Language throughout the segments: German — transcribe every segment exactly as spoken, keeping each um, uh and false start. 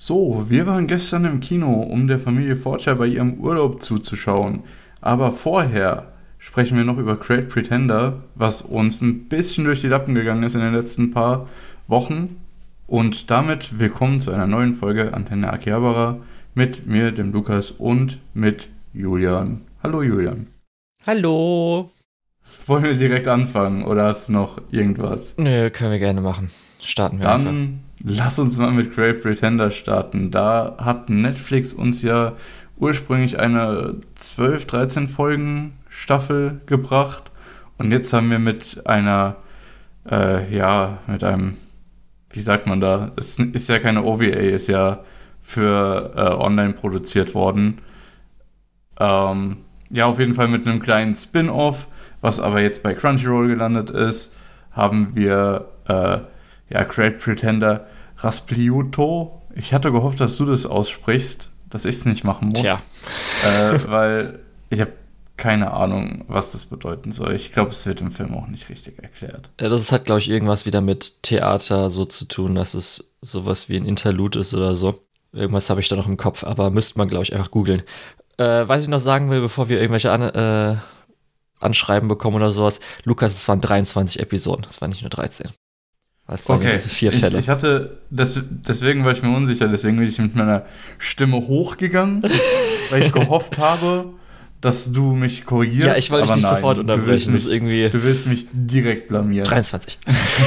So, wir waren gestern im Kino, um der Familie Forcher bei ihrem Urlaub zuzuschauen. Aber vorher sprechen wir noch über Great Pretender, was uns ein bisschen durch die Lappen gegangen ist in den letzten paar Wochen. Und damit willkommen zu einer neuen Folge Antenne Akihabara mit mir, dem Lukas, und mit Julian. Hallo Julian. Hallo. Wollen wir direkt anfangen oder hast du noch irgendwas? Nö, können wir gerne machen. Starten wir Dann einfach. Lass uns mal mit Great Pretender starten. Da hat Netflix uns ja ursprünglich eine zwölf, dreizehn Folgen Staffel gebracht. Und jetzt haben wir mit einer, äh, ja, mit einem, wie sagt man da? Es ist ja keine O V A, ist ja für äh, online produziert worden. Ähm, ja, auf jeden Fall mit einem kleinen Spin-Off, was aber jetzt bei Crunchyroll gelandet ist, haben wir äh, ja, Great Pretender Raspliuto. Ich hatte gehofft, dass du das aussprichst, dass ich es nicht machen muss. Tja. Äh, weil ich habe keine Ahnung, was das bedeuten soll. Ich glaube, es wird im Film auch nicht richtig erklärt. Ja, das hat, glaube ich, irgendwas wieder mit Theater so zu tun, dass es sowas wie ein Interlude ist oder so. Irgendwas habe ich da noch im Kopf, aber müsste man, glaube ich, einfach googeln. Äh, was ich noch sagen will, bevor wir irgendwelche an, äh, Anschreiben bekommen oder sowas. Lukas, es waren dreiundzwanzig Episoden, es waren nicht nur dreizehn. Es waren okay, ja diese vier Fälle. Ich, ich hatte, das, deswegen war ich mir unsicher, deswegen bin ich mit meiner Stimme hochgegangen, weil ich gehofft habe, dass du mich korrigierst. Ja, ich wollte dich nicht nein, sofort unterbrechen. Du willst, mich, das irgendwie du willst mich direkt blamieren. dreiundzwanzig.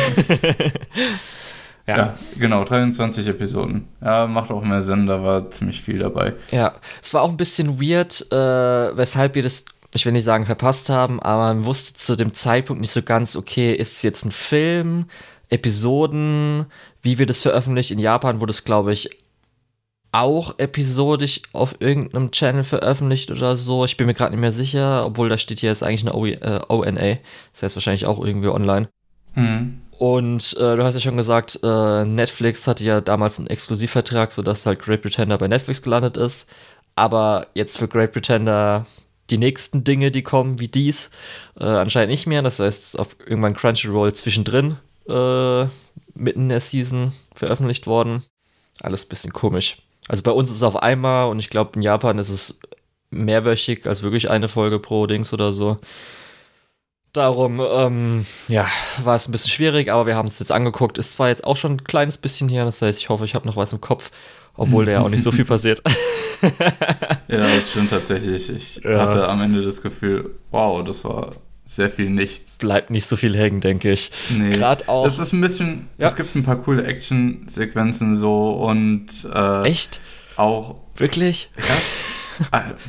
ja. ja, genau, dreiundzwanzig Episoden. Ja, macht auch mehr Sinn, da war ziemlich viel dabei. Ja, es war auch ein bisschen weird, äh, weshalb wir das, ich will nicht sagen verpasst haben, aber man wusste zu dem Zeitpunkt nicht so ganz, okay, ist es jetzt ein Film, Episoden, wie wird es veröffentlicht? In Japan wurde es, glaube ich, auch episodisch auf irgendeinem Channel veröffentlicht oder so. Ich bin mir gerade nicht mehr sicher, obwohl da steht hier jetzt eigentlich eine O, äh, O N A. Das heißt wahrscheinlich auch irgendwie online. Mhm. Und äh, du hast ja schon gesagt, äh, Netflix hatte ja damals einen Exklusivvertrag, sodass halt Great Pretender bei Netflix gelandet ist. Aber jetzt für Great Pretender die nächsten Dinge, die kommen, wie dies, äh, anscheinend nicht mehr. Das heißt, es ist auf irgendwann Crunchyroll zwischendrin äh, mitten in der Season veröffentlicht worden. Alles ein bisschen komisch. Also bei uns ist es auf einmal und ich glaube in Japan ist es mehrwöchig, als wirklich eine Folge pro Dings oder so. Darum, ähm, ja, war es ein bisschen schwierig, aber wir haben es jetzt angeguckt. Ist zwar jetzt auch schon ein kleines bisschen hier, das heißt, ich hoffe, ich habe noch was im Kopf, obwohl da ja auch nicht so viel passiert. Ja, das stimmt tatsächlich. Ich Ja. hatte am Ende das Gefühl, wow, das war sehr viel nichts. Bleibt nicht so viel hängen, denke ich. Nee. Gerade auch. Es ist ein bisschen, Ja. es gibt ein paar coole Action-Sequenzen so und äh, Echt? auch. Wirklich? Ja, äh,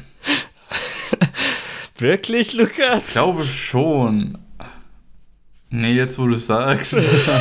Wirklich, Lukas? ich glaube schon. Nee, jetzt wo du es sagst.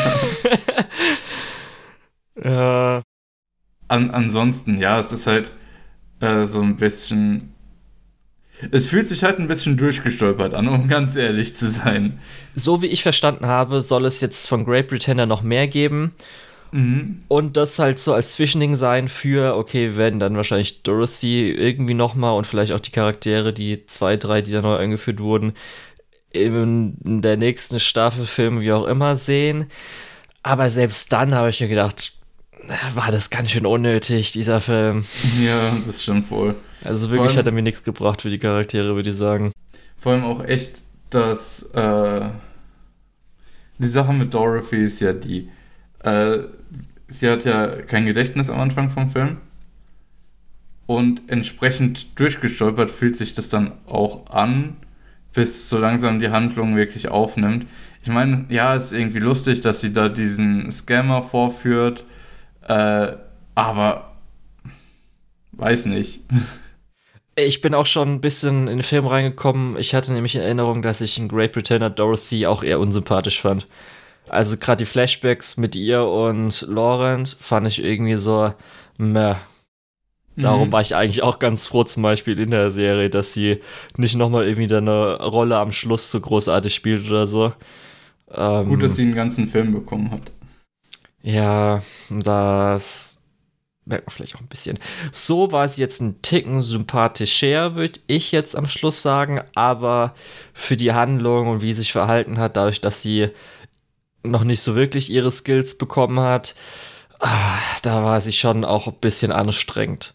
Ja. An, ansonsten, ja, es ist halt äh, so ein bisschen. Es fühlt sich halt ein bisschen durchgestolpert an, um ganz ehrlich zu sein. So wie ich verstanden habe, soll es jetzt von Great Pretender noch mehr geben. Mhm. Und das halt so als Zwischending sein für, okay, wir werden dann wahrscheinlich Dorothy irgendwie nochmal und vielleicht auch die Charaktere, die zwei, drei, die da neu eingeführt wurden, in der nächsten Staffel, Film, wie auch immer sehen. Aber selbst dann habe ich mir gedacht, war das ganz schön unnötig, dieser Film. Ja, das stimmt wohl. Also Vor wirklich allem- hat er mir nichts gebracht für die Charaktere, würde ich sagen. Vor allem auch echt, dass äh, die Sache mit Dorothy ist ja die, äh, sie hat ja kein Gedächtnis am Anfang vom Film und entsprechend durchgestolpert fühlt sich das dann auch an, bis so langsam die Handlung wirklich aufnimmt. Ich meine, ja, ist irgendwie lustig, dass sie da diesen Scammer vorführt, äh, aber weiß nicht. Ich bin auch schon ein bisschen in den Film reingekommen. Ich hatte nämlich in Erinnerung, dass ich in Great Pretender Dorothy auch eher unsympathisch fand. Also gerade die Flashbacks mit ihr und Laurent fand ich irgendwie so, meh. Darum Mhm. war ich eigentlich auch ganz froh zum Beispiel in der Serie, dass sie nicht nochmal irgendwie da eine Rolle am Schluss so großartig spielt oder so. Ähm, Gut, dass sie einen ganzen Film bekommen hat. Ja, das merkt man vielleicht auch ein bisschen. So war sie jetzt ein Ticken sympathischer, würde ich jetzt am Schluss sagen, aber für die Handlung und wie sie sich verhalten hat, dadurch, dass sie noch nicht so wirklich ihre Skills bekommen hat, Ah, da war sie schon auch ein bisschen anstrengend.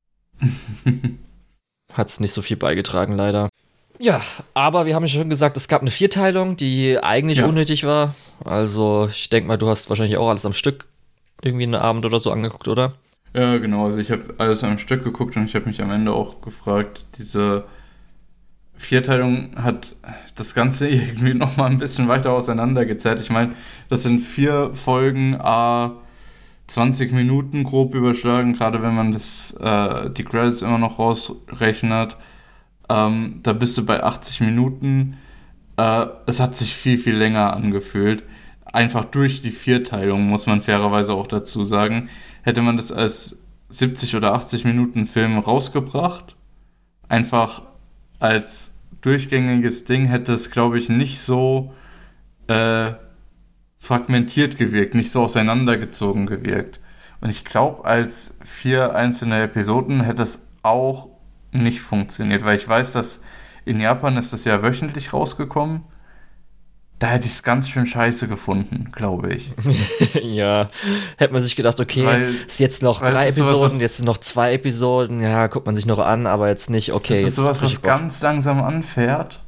Hat's nicht so viel beigetragen, leider. Ja, aber wir haben ja schon gesagt, es gab eine Vierteilung, die eigentlich Ja. unnötig war. Also, ich denke mal, du hast wahrscheinlich auch alles am Stück irgendwie einen Abend oder so angeguckt, oder? Ja, genau. Also ich habe alles am Stück geguckt und ich habe mich am Ende auch gefragt, diese Vierteilung hat das Ganze irgendwie nochmal ein bisschen weiter auseinandergezerrt. Ich meine, das sind vier Folgen, a zwanzig Minuten grob überschlagen, gerade wenn man das, äh, die Credits immer noch rausrechnet. Ähm, da bist du bei achtzig Minuten. Äh, es hat sich viel, viel länger angefühlt. Einfach durch die Vierteilung, muss man fairerweise auch dazu sagen. Hätte man das als siebzig oder achtzig Minuten Film rausgebracht, einfach als durchgängiges Ding, hätte es, glaube ich, nicht so äh, fragmentiert gewirkt, nicht so auseinandergezogen gewirkt. Und ich glaube, als vier einzelne Episoden hätte es auch nicht funktioniert, weil ich weiß, dass in Japan ist das ja wöchentlich rausgekommen. Da hätte ich es ganz schön scheiße gefunden, glaube ich. Ja, hätte man sich gedacht, okay, Weil, ist jetzt noch weil drei es ist sowas, Episoden, was, jetzt sind noch zwei Episoden, ja, guckt man sich noch an, aber jetzt nicht, okay, das ist jetzt sowas, richtig was Bock. ganz langsam anfährt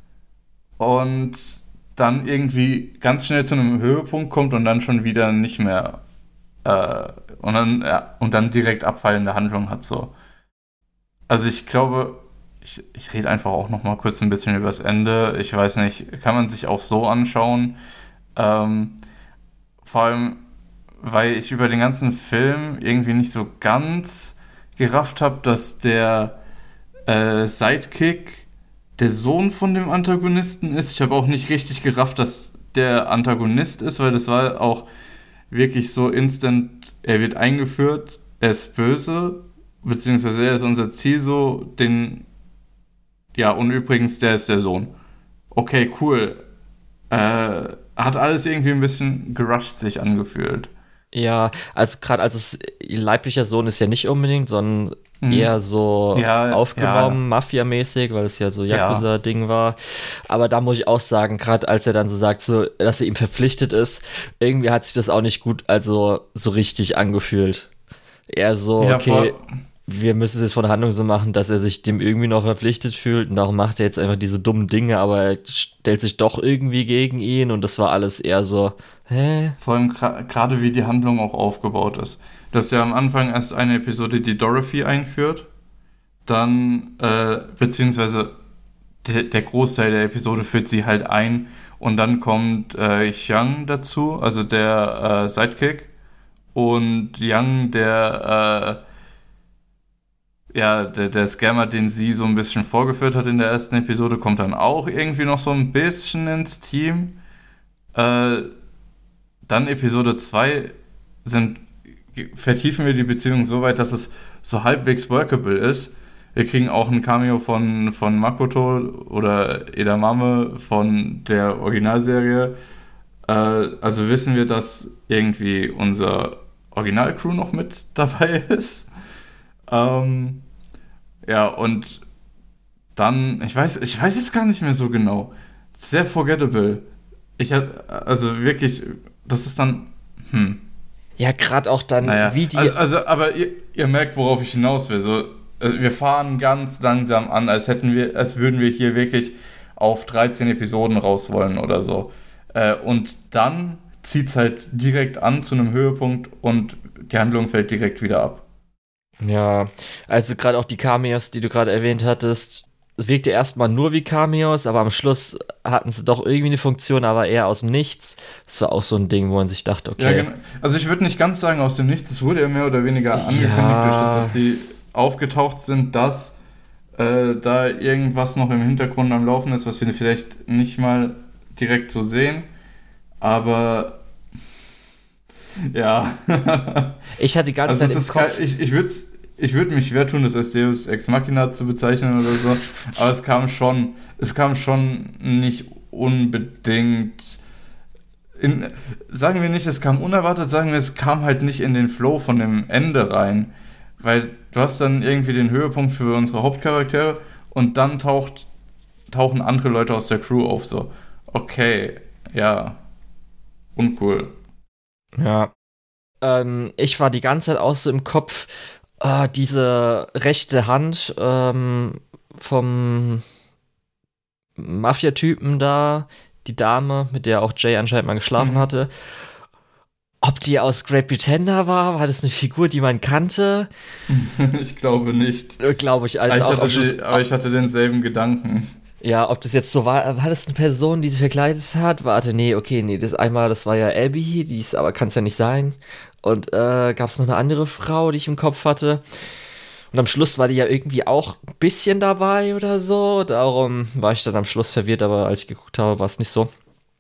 und dann irgendwie ganz schnell zu einem Höhepunkt kommt und dann schon wieder nicht mehr äh, und dann ja, und dann direkt abfallende Handlung hat so. Also ich glaube, ich, ich rede einfach auch noch mal kurz ein bisschen über das Ende. Ich weiß nicht, kann man sich auch so anschauen. Ähm, vor allem, weil ich über den ganzen Film irgendwie nicht so ganz gerafft habe, dass der äh, Sidekick der Sohn von dem Antagonisten ist. Ich habe auch nicht richtig gerafft, dass der Antagonist ist, weil das war auch wirklich so instant, er wird eingeführt, er ist böse, beziehungsweise er ist unser Ziel so, den, ja, und übrigens, der ist der Sohn. Okay, cool. Äh, hat alles irgendwie ein bisschen gerusht sich angefühlt. Ja, also gerade als es ihr leiblicher Sohn ist ja nicht unbedingt, sondern Mhm. eher so Ja, aufgenommen, Mafia-mäßig, weil es ja so Ja. Yakuza-Ding war. Aber da muss ich auch sagen, gerade als er dann so sagt, so, dass er ihm verpflichtet ist, irgendwie hat sich das auch nicht gut, also so richtig angefühlt. Eher so, Ja, okay, voll. wir müssen es jetzt von der Handlung so machen, dass er sich dem irgendwie noch verpflichtet fühlt und darum macht er jetzt einfach diese dummen Dinge, aber er stellt sich doch irgendwie gegen ihn und das war alles eher so, hä? Vor allem gra- gerade wie die Handlung auch aufgebaut ist. Du hast ja am Anfang erst eine Episode, die Dorothy einführt, dann, äh, beziehungsweise der, der Großteil der Episode führt sie halt ein und dann kommt äh, Xiang dazu, also der äh, Sidekick, und Yang, der, äh, ja, der, der Scammer, den sie so ein bisschen vorgeführt hat in der ersten Episode, kommt dann auch irgendwie noch so ein bisschen ins Team. Äh, Dann Episode zwei sind, vertiefen wir die Beziehung so weit, dass es so halbwegs workable ist. Wir kriegen auch ein Cameo von, von Makoto oder Edamame von der Originalserie. Äh, also wissen wir, dass irgendwie unser Originalcrew noch mit dabei ist. Ähm, ja, und dann, ich weiß, ich weiß es gar nicht mehr so genau. Sehr forgettable. Ich hab, also wirklich, das ist dann, hm, Ja, gerade auch dann, naja. wie die, Also, also aber ihr, ihr merkt, worauf ich hinaus will. So, also wir fahren ganz langsam an, als hätten wir, als würden wir hier wirklich auf dreizehn Episoden raus wollen oder so. Äh, und dann zieht es halt direkt an zu einem Höhepunkt und die Handlung fällt direkt wieder ab. ja, also gerade auch die Cameos, die du gerade erwähnt hattest, es wirkte erstmal nur wie Cameos, aber am Schluss hatten sie doch irgendwie eine Funktion, aber eher aus dem Nichts. Das war auch so ein Ding, wo man sich dachte, okay. Ja, genau. Also ich würde nicht ganz sagen aus dem Nichts, es wurde ja mehr oder weniger angekündigt, Ja. durch das, dass die aufgetaucht sind, dass äh, da irgendwas noch im Hintergrund am Laufen ist, was wir vielleicht nicht mal direkt so sehen. Aber ja. Ich hatte die ganze Also Zeit es im ist Kopf, kein, ich, ich würde ich würd mich schwer tun, das als Deus Ex Machina zu bezeichnen oder so, aber es kam schon, es kam schon nicht unbedingt in, sagen wir nicht, es kam unerwartet, sagen wir, es kam halt nicht in den Flow von dem Ende rein, weil du hast dann irgendwie den Höhepunkt für unsere Hauptcharaktere und dann taucht, tauchen andere Leute aus der Crew auf, so, okay, ja, uncool. ja. Ähm, ich war die ganze Zeit auch so im Kopf, äh, diese rechte Hand ähm, vom Mafia-Typen da, die Dame, mit der auch Jay anscheinend mal geschlafen Mhm. hatte. Ob die aus Great Pretender war? War das eine Figur, die man kannte? Ich glaube nicht. Glaube ich, Aber als ich, auch am hatte Schluss. die, aber ich hatte denselben Gedanken. Ja, ob das jetzt so war, war das eine Person, die sich verkleidet hat? Warte, nee, okay, nee, das einmal, das war ja Abby, die ist, aber kann es ja nicht sein. Und äh, gab es noch eine andere Frau, die ich im Kopf hatte. Und am Schluss war die ja irgendwie auch ein bisschen dabei oder so. Darum war ich dann am Schluss verwirrt, aber als ich geguckt habe, war es nicht so.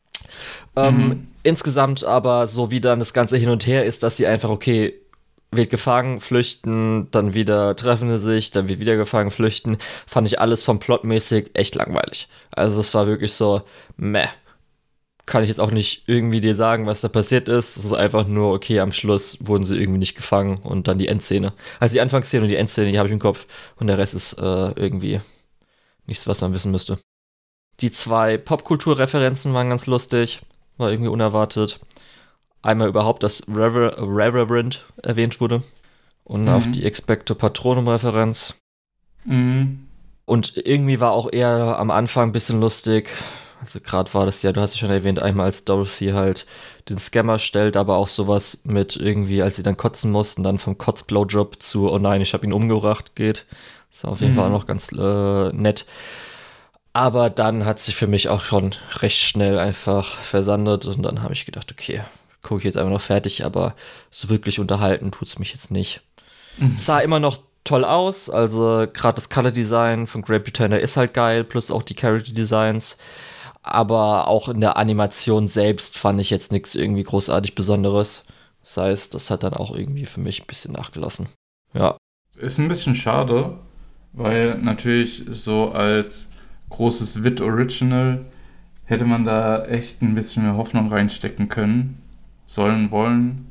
Ähm, Mhm. insgesamt aber, so wie dann das Ganze hin und her ist, dass sie einfach, okay, wird gefangen, flüchten, dann wieder treffen sie sich, dann wird wieder gefangen, flüchten, fand ich alles vom Plotmäßig echt langweilig. Also es war wirklich so, meh. Kann ich jetzt auch nicht irgendwie dir sagen, was da passiert ist. Es ist einfach nur, okay, am Schluss wurden sie irgendwie nicht gefangen und dann die Endszene. Also die Anfangsszene und die Endszene, die habe ich im Kopf und der Rest ist äh, irgendwie nichts, was man wissen müsste. Die zwei Popkulturreferenzen waren ganz lustig, war irgendwie unerwartet. Einmal überhaupt, dass Rever Reverend erwähnt wurde und auch die Mhm. Expecto Patronum-Referenz. Mhm. Und irgendwie war auch eher am Anfang ein bisschen lustig. Also gerade war das ja, du hast ja schon erwähnt, einmal als Dorothy halt den Scammer stellt, aber auch sowas mit irgendwie, als sie dann kotzen mussten, dann vom Kotz-Blowjob zu, oh nein, ich habe ihn umgebracht geht. Das war auf jeden Fall auch Mhm. noch ganz äh, nett. Aber dann hat sich für mich auch schon recht schnell einfach versandet und dann habe ich gedacht, okay, gucke ich jetzt einfach noch fertig, aber so wirklich unterhalten tut's mich jetzt nicht. Es sah immer noch toll aus, also gerade das Color Design von Great Pretender ist halt geil, plus auch die Character Designs, aber auch in der Animation selbst fand ich jetzt nichts irgendwie großartig Besonderes. Das heißt, das hat dann auch irgendwie für mich ein bisschen nachgelassen. Ja. Ist ein bisschen schade, weil natürlich so als großes Wit Original hätte man da echt ein bisschen mehr Hoffnung reinstecken können, sollen, wollen.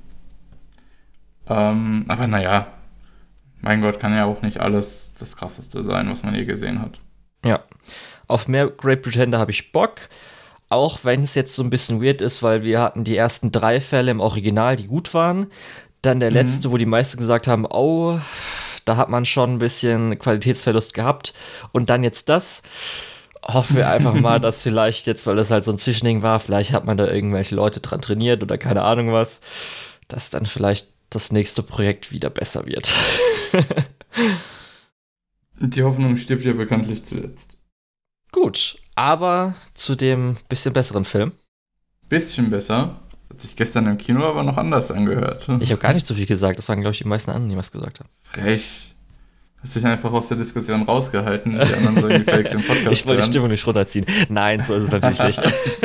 Ähm, aber naja, mein Gott, kann ja auch nicht alles das Krasseste sein, was man je gesehen hat. Ja. Auf mehr Great Pretender habe ich Bock. Auch wenn es jetzt so ein bisschen weird ist, weil wir hatten die ersten drei Fälle im Original, die gut waren. Dann der letzte, Mhm. wo die meisten gesagt haben, oh, da hat man schon ein bisschen Qualitätsverlust gehabt. Und dann jetzt das. Hoffen wir einfach mal, dass vielleicht jetzt, weil das halt so ein Zwischending war, vielleicht hat man da irgendwelche Leute dran trainiert oder keine Ahnung was, dass dann vielleicht das nächste Projekt wieder besser wird. Die Hoffnung stirbt ja bekanntlich zuletzt. Gut, aber zu dem bisschen besseren Film. Bisschen besser. Hat sich gestern im Kino aber noch anders angehört. Ich habe gar nicht so viel gesagt, das waren, glaube ich, die meisten anderen, die was gesagt haben. Frech. Hast dich einfach aus der Diskussion rausgehalten. Die anderen sollen gefälligst im Podcast Ich wollte die hören. Stimmung nicht runterziehen. Nein, so ist es natürlich nicht.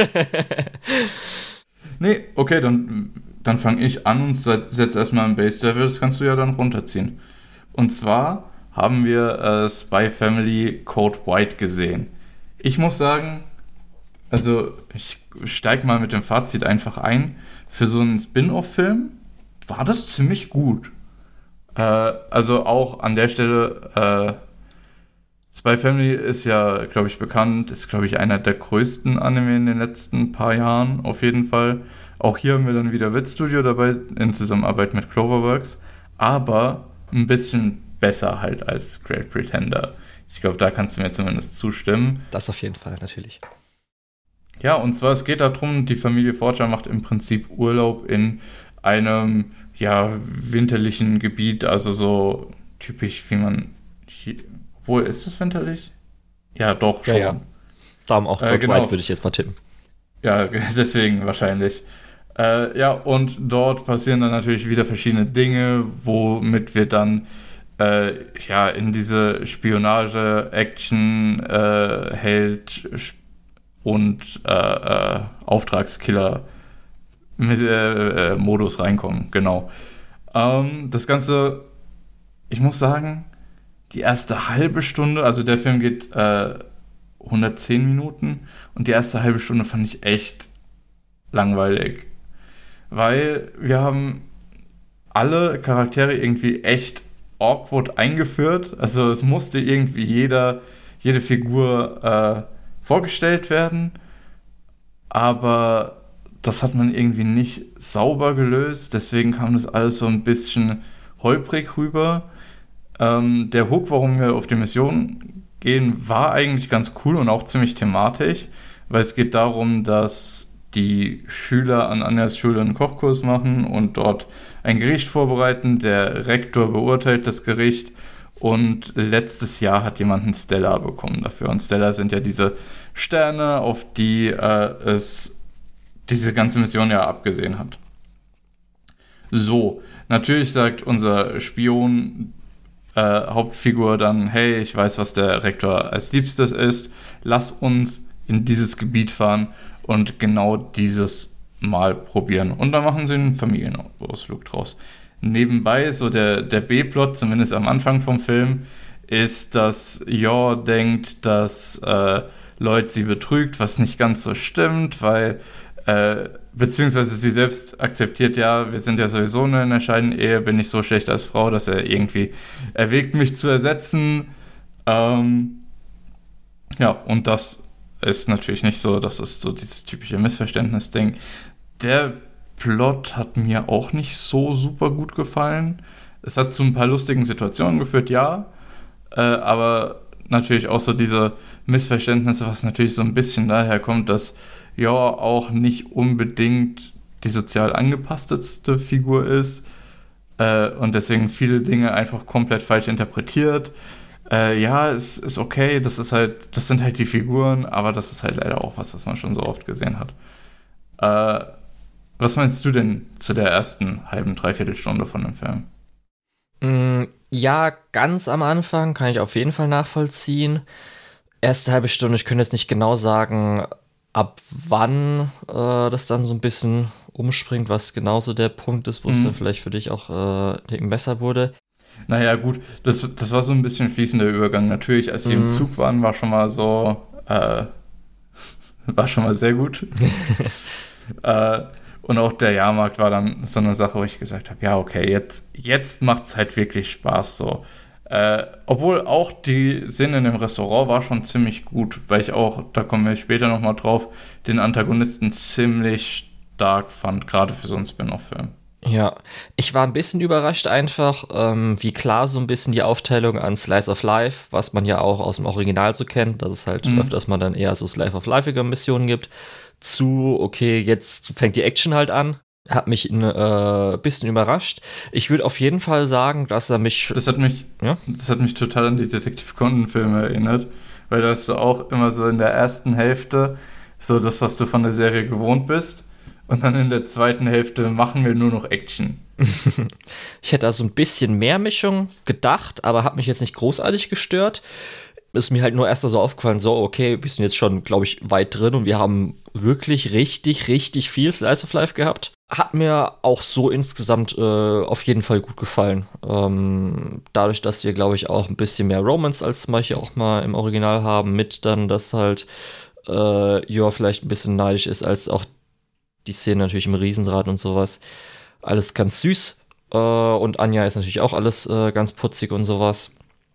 Nee, okay, dann, dann fange ich an und setze erstmal ein Base-Level. Das kannst du ja dann runterziehen. Und zwar haben wir äh, Spy Family Code White gesehen. Ich muss sagen, also ich steige mal mit dem Fazit einfach ein. Für so einen Spin-off-Film war das ziemlich gut. Äh, also auch an der Stelle, äh, Spy Family ist ja, glaube ich, bekannt, ist, glaube ich, einer der größten Anime in den letzten paar Jahren, auf jeden Fall. Auch hier haben wir dann wieder Wit Studio dabei, in Zusammenarbeit mit Cloverworks, aber ein bisschen besser halt als Great Pretender. Ich glaube, da kannst du mir zumindest zustimmen. Das auf jeden Fall, natürlich. Ja, und zwar, es geht darum, die Familie Forger macht im Prinzip Urlaub in einem, ja, winterlichen Gebiet, also so typisch, wie man hier, wo ist es winterlich? Ja, doch, Ja, schon. ja. Darum auch Äh, Code genau. White würde ich jetzt mal tippen. Ja, deswegen wahrscheinlich. Äh, ja, und dort passieren dann natürlich wieder verschiedene Dinge, womit wir dann äh, ja, in diese Spionage, Action, äh, Held und äh, äh, Auftragskiller äh, äh, Modus reinkommen, genau. Ähm, das Ganze, ich muss sagen, die erste halbe Stunde, also der Film geht äh, hundertzehn Minuten und die erste halbe Stunde fand ich echt langweilig. Weil wir haben alle Charaktere irgendwie echt awkward eingeführt. Also es musste irgendwie jeder, jede Figur äh, vorgestellt werden. Aber das hat man irgendwie nicht sauber gelöst, deswegen kam das alles so ein bisschen holprig rüber. Ähm, der Hook, warum wir auf die Mission gehen, war eigentlich ganz cool und auch ziemlich thematisch, weil es geht darum, dass die Schüler an Anjas Schule einen Kochkurs machen und dort ein Gericht vorbereiten. Der Rektor beurteilt das Gericht und letztes Jahr hat jemand einen Stellar bekommen dafür. Und Stellar sind ja diese Sterne, auf die äh, es diese ganze Mission ja abgesehen hat. So, natürlich sagt unser Spion äh, Hauptfigur dann, hey, ich weiß, was der Rektor als Liebstes ist, lass uns in dieses Gebiet fahren und genau dieses Mal probieren. Und dann machen sie einen Familienausflug draus. Nebenbei, so der, der B-Plot, zumindest am Anfang vom Film, ist, dass Yor denkt, dass äh, Lloyd sie betrügt, was nicht ganz so stimmt, weil äh, beziehungsweise sie selbst akzeptiert, ja, wir sind ja sowieso in einer scheidenden Ehe, bin ich so schlecht als Frau, dass er irgendwie erwägt, mich zu ersetzen. Ähm, ja, und das ist natürlich nicht so, das ist so dieses typische Missverständnis-Ding. Der Plot hat mir auch nicht so super gut gefallen. Es hat zu ein paar lustigen Situationen geführt, ja, äh, aber natürlich auch so diese Missverständnisse, was natürlich so ein bisschen daher kommt, dass ja auch nicht unbedingt die sozial angepassteste Figur ist äh, und deswegen viele Dinge einfach komplett falsch interpretiert. Äh, ja, es ist okay, das ist halt, das sind halt die Figuren, aber das ist halt leider auch was, was man schon so oft gesehen hat. Äh, was meinst du denn zu der ersten halben, dreiviertel Stunde von dem Film? Mm, ja, ganz am Anfang kann ich auf jeden Fall nachvollziehen. Erste halbe Stunde, ich könnte jetzt nicht genau sagen, ab wann äh, das dann so ein bisschen umspringt, was genauso der Punkt ist, wo es mhm. dann vielleicht für dich auch äh, besser wurde. Naja, gut, das, das war so ein bisschen fließender Übergang. Natürlich, als die mm. im Zug waren, war schon mal so, äh, war schon mal sehr gut. äh, und auch der Jahrmarkt war dann so eine Sache, wo ich gesagt habe, ja, okay, jetzt, jetzt macht es halt wirklich Spaß so. Äh, obwohl auch die Szene in dem Restaurant war schon ziemlich gut, weil ich auch, da kommen wir später nochmal drauf, den Antagonisten ziemlich stark fand, gerade für so einen Spin-off-Film. Ja, ich war ein bisschen überrascht einfach, ähm, wie klar so ein bisschen die Aufteilung an Slice of Life, was man ja auch aus dem Original so kennt, dass es halt mhm. öfters mal dann eher so Slice of Life-ige Missionen gibt, zu, okay, jetzt fängt die Action halt an. Hat mich ein äh, bisschen überrascht. Ich würde auf jeden Fall sagen, dass er mich... Das hat mich, ja? das hat mich total an die Detective Conan-Filme erinnert, weil da hast du auch immer so in der ersten Hälfte so das, was du von der Serie gewohnt bist. Und dann in der zweiten Hälfte machen wir nur noch Action. Ich hätte also ein bisschen mehr Mischung gedacht, aber hat mich jetzt nicht großartig gestört. Ist mir halt nur erst so aufgefallen, so, okay, wir sind jetzt schon, glaube ich, weit drin und wir haben wirklich richtig, richtig viel Slice of Life gehabt. Hat mir auch so insgesamt äh, auf jeden Fall gut gefallen. Ähm, dadurch, dass wir, glaube ich, auch ein bisschen mehr Romance als manche auch mal im Original haben, mit dann, dass halt äh, Yor vielleicht ein bisschen neidisch ist, als auch die Szene natürlich im Riesenrad und sowas. Alles ganz süß. Äh, und Anja ist natürlich auch alles äh, ganz putzig und sowas.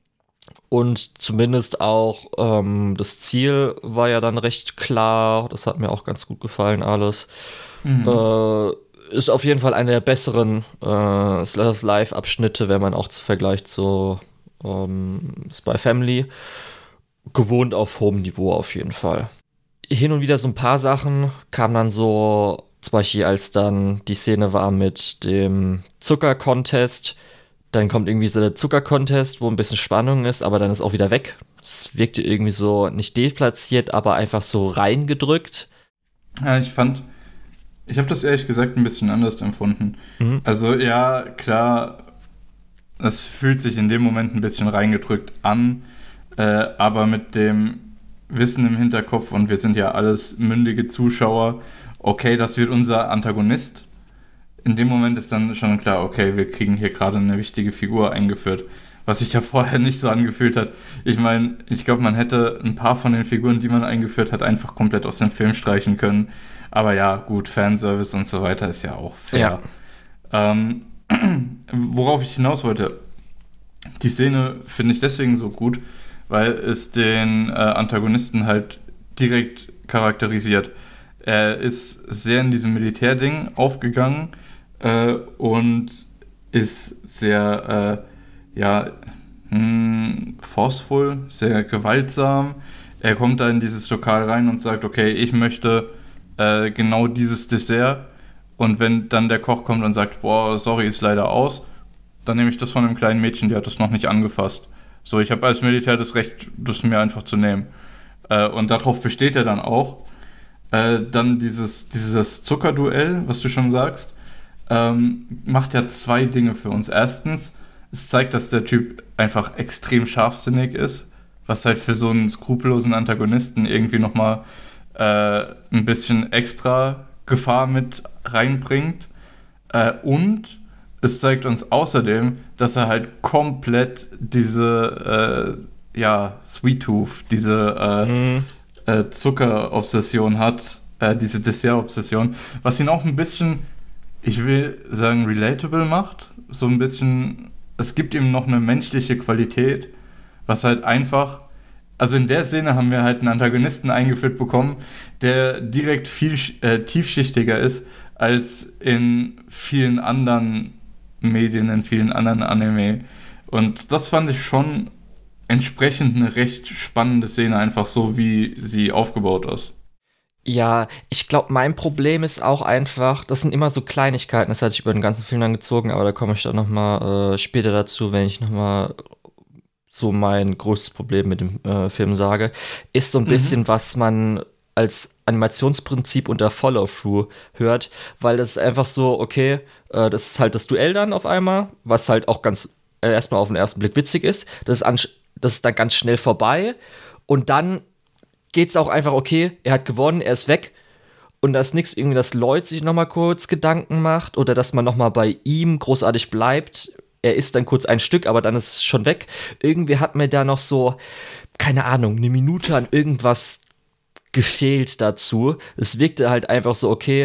Und zumindest auch ähm, das Ziel war ja dann recht klar. Das hat mir auch ganz gut gefallen, alles. Mhm. Äh, ist auf jeden Fall einer der besseren äh, Slice of Life Abschnitte, wenn man auch zu Vergleich zu ähm, Spy Family. Gewohnt auf hohem Niveau auf jeden Fall. Hin und wieder so ein paar Sachen kamen dann so, zum Beispiel als dann die Szene war mit dem Zucker-Contest, dann kommt irgendwie so der Zucker-Contest, wo ein bisschen Spannung ist, aber dann ist auch wieder weg. Es wirkte irgendwie so nicht deplatziert, aber einfach so reingedrückt. Ja, ich fand, ich habe das ehrlich gesagt ein bisschen anders empfunden. Mhm. Also ja, klar, es fühlt sich in dem Moment ein bisschen reingedrückt an, äh, aber mit dem Wissen im Hinterkopf, und wir sind ja alles mündige Zuschauer, okay, das wird unser Antagonist. In dem Moment ist dann schon klar, okay, wir kriegen hier gerade eine wichtige Figur eingeführt, was sich ja vorher nicht so angefühlt hat. Ich meine, ich glaube, man hätte ein paar von den Figuren, die man eingeführt hat, einfach komplett aus dem Film streichen können. Aber ja, gut, Fanservice und so weiter ist ja auch fair. Ja. Ähm, worauf ich hinaus wollte, die Szene finde ich deswegen so gut, weil es den äh, Antagonisten halt direkt charakterisiert. Er ist sehr in diesem Militärding aufgegangen äh, und ist sehr, äh, ja, mh, forceful, sehr gewaltsam. Er kommt da in dieses Lokal rein und sagt, okay, ich möchte äh, genau dieses Dessert. Und wenn dann der Koch kommt und sagt, boah, sorry, ist leider aus, dann nehme ich das von einem kleinen Mädchen, die hat das noch nicht angefasst. So, ich habe als Militär das Recht, das mir einfach zu nehmen. Äh, und darauf besteht er dann auch. Äh, dann dieses, dieses Zuckerduell, was du schon sagst, ähm, macht ja zwei Dinge für uns. Erstens, es zeigt, dass der Typ einfach extrem scharfsinnig ist, was halt für so einen skrupellosen Antagonisten irgendwie nochmal äh, ein bisschen extra Gefahr mit reinbringt. Äh, und es zeigt uns außerdem, dass er halt komplett diese äh, ja, Sweet Tooth, diese äh, mhm. äh, Zuckerobsession hat, äh, diese Dessert-Obsession, was ihn auch ein bisschen, ich will sagen, relatable macht. So ein bisschen, es gibt ihm noch eine menschliche Qualität, was halt einfach, also in der Szene haben wir halt einen Antagonisten eingeführt bekommen, der direkt viel äh, tiefschichtiger ist als in vielen anderen Medien, in vielen anderen Anime. Und das fand ich schon entsprechend eine recht spannende Szene, einfach so, wie sie aufgebaut ist. Ja, ich glaube, mein Problem ist auch einfach, das sind immer so Kleinigkeiten, das hat sich über den ganzen Film dann gezogen, aber da komme ich dann noch mal äh, später dazu, wenn ich noch mal so mein größtes Problem mit dem äh, Film sage, ist so ein mhm. bisschen, was man als Animationsprinzip unter Follow-Through hört, weil das ist einfach so, okay, äh, das ist halt das Duell dann auf einmal, was halt auch ganz äh, erstmal auf den ersten Blick witzig ist, das ist, an, das ist dann ganz schnell vorbei und dann geht's auch einfach, okay, er hat gewonnen, er ist weg und da ist nichts irgendwie, dass Lloyd sich nochmal kurz Gedanken macht oder dass man nochmal bei ihm großartig bleibt. Er isst dann kurz ein Stück, aber dann ist es schon weg. Irgendwie hat mir da noch so, keine Ahnung, eine Minute an irgendwas gefehlt dazu. Es wirkte halt einfach so, okay,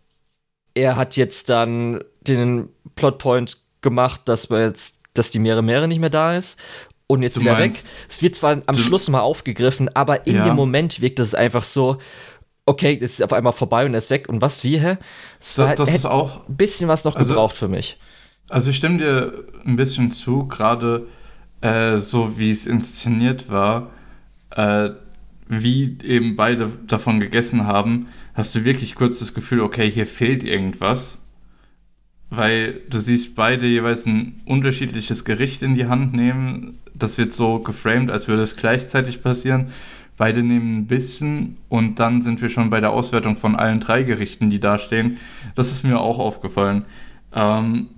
er hat jetzt dann den Plotpoint gemacht, dass wir jetzt, dass die Meere Meere nicht mehr da ist und jetzt du wieder meinst, weg. Es wird zwar am Schluss mal aufgegriffen, aber in ja. dem Moment wirkt es einfach so, okay, das ist auf einmal vorbei und er ist weg und was, wie, hä? Es war das, das ist auch ein bisschen was noch also, gebraucht für mich. Also ich stimme dir ein bisschen zu, gerade äh, so wie es inszeniert war, äh, wie eben beide davon gegessen haben, hast du wirklich kurz das Gefühl, okay, hier fehlt irgendwas, weil du siehst beide jeweils ein unterschiedliches Gericht in die Hand nehmen, das wird so geframed, als würde es gleichzeitig passieren, beide nehmen ein bisschen und dann sind wir schon bei der Auswertung von allen drei Gerichten, die da stehen. Das ist mir auch aufgefallen. Ähm,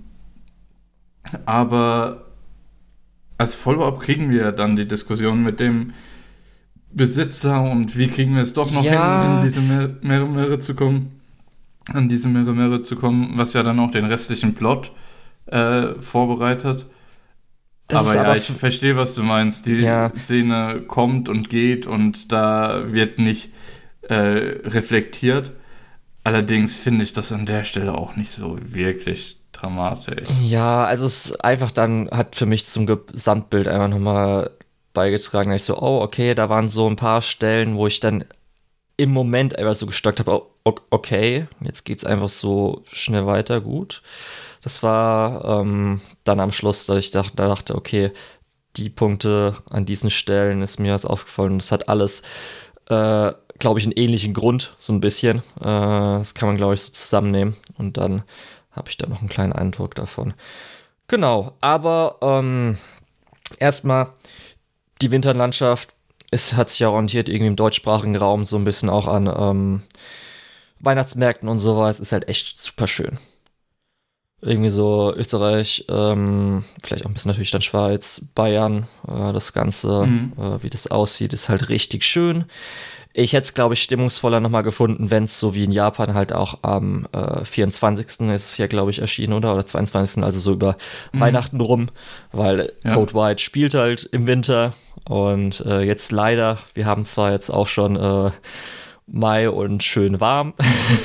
Aber als Follow-up kriegen wir dann die Diskussion mit dem Besitzer und wie kriegen wir es doch noch ja. hin, in diese Meere Meere zu kommen, an diese Meere Meere zu kommen, was ja dann auch den restlichen Plot äh, vorbereitet. Das aber ja, aber ich f- verstehe, was du meinst. Die ja. Szene kommt und geht und da wird nicht äh, reflektiert. Allerdings finde ich das an der Stelle auch nicht so wirklich dramatisch. Ja, also es ist einfach dann, hat für mich zum Gesamtbild einfach nochmal beigetragen, dass ich so, oh, okay, da waren so ein paar Stellen, wo ich dann im Moment einfach so gestockt habe, oh, okay, jetzt geht's einfach so schnell weiter, gut. Das war ähm, dann am Schluss, dass ich dachte, da dachte, okay, die Punkte an diesen Stellen ist mir was aufgefallen. Das hat alles, äh, glaube ich, einen ähnlichen Grund, so ein bisschen. Äh, das kann man, glaube ich, so zusammennehmen. Und dann habe ich da noch einen kleinen Eindruck davon. Genau, aber ähm, erstmal die Winterlandschaft, es hat sich ja orientiert irgendwie im deutschsprachigen Raum so ein bisschen auch an ähm, Weihnachtsmärkten und sowas. Ist halt echt super schön. Irgendwie so Österreich, ähm, vielleicht auch ein bisschen natürlich dann Schweiz, Bayern, äh, das Ganze, mhm. äh, wie das aussieht, ist halt richtig schön. Ich hätte es, glaube ich, stimmungsvoller nochmal gefunden, wenn es so wie in Japan halt auch am äh, vierundzwanzigsten ist ja, glaube ich, erschienen, oder? Oder zweiundzwanzigsten Also so über mhm. Weihnachten rum, weil ja. Code White spielt halt im Winter und äh, jetzt leider, wir haben zwar jetzt auch schon äh, Mai und schön warm.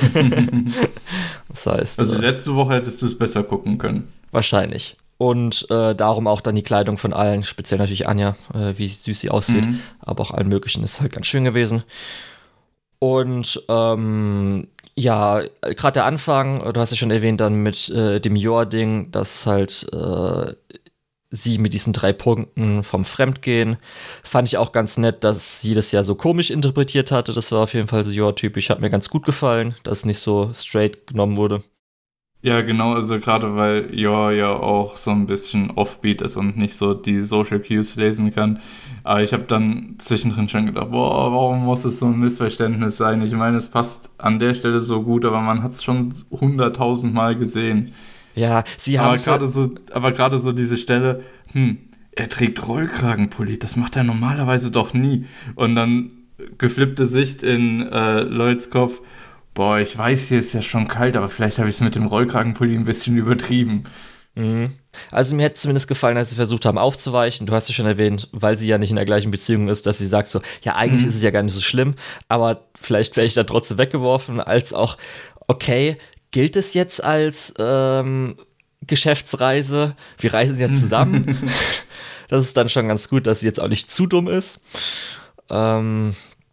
Das heißt, also äh, letzte Woche hättest du es besser gucken können. Wahrscheinlich. Und äh, darum auch dann die Kleidung von allen, speziell natürlich Anja, äh, wie süß sie aussieht, mhm. aber auch allen möglichen, ist halt ganz schön gewesen. Und ähm, ja, gerade der Anfang, du hast ja schon erwähnt, dann mit äh, dem Yor-Ding, dass halt äh, sie mit diesen drei Punkten vom Fremdgehen, fand ich auch ganz nett, dass sie das ja so komisch interpretiert hatte. Das war auf jeden Fall so Yor-typisch, hat mir ganz gut gefallen, dass es nicht so straight genommen wurde. Ja, genau, also gerade weil Yor ja auch so ein bisschen offbeat ist und nicht so die Social Cues lesen kann. Aber ich habe dann zwischendrin schon gedacht, boah, warum muss es so ein Missverständnis sein? Ich meine, es passt an der Stelle so gut, aber man hat es schon hunderttausend Mal gesehen. Ja, sie Aber haben gerade so, aber gerade so diese Stelle, hm, er trägt Rollkragenpulli, das macht er normalerweise doch nie. Und dann geflippte Sicht in äh, Lloyds Kopf, boah, ich weiß, hier ist ja schon kalt, aber vielleicht habe ich es mit dem Rollkragenpulli ein bisschen übertrieben. Mhm. Also mir hätte zumindest gefallen, als sie versucht haben aufzuweichen. Du hast ja schon erwähnt, weil sie ja nicht in der gleichen Beziehung ist, dass sie sagt so, ja, eigentlich Mhm. ist es ja gar nicht so schlimm, aber vielleicht wäre ich dann trotzdem weggeworfen, als auch, okay, gilt es jetzt als ähm, Geschäftsreise? Wir reisen ja zusammen. Das ist dann schon ganz gut, dass sie jetzt auch nicht zu dumm ist. Ähm,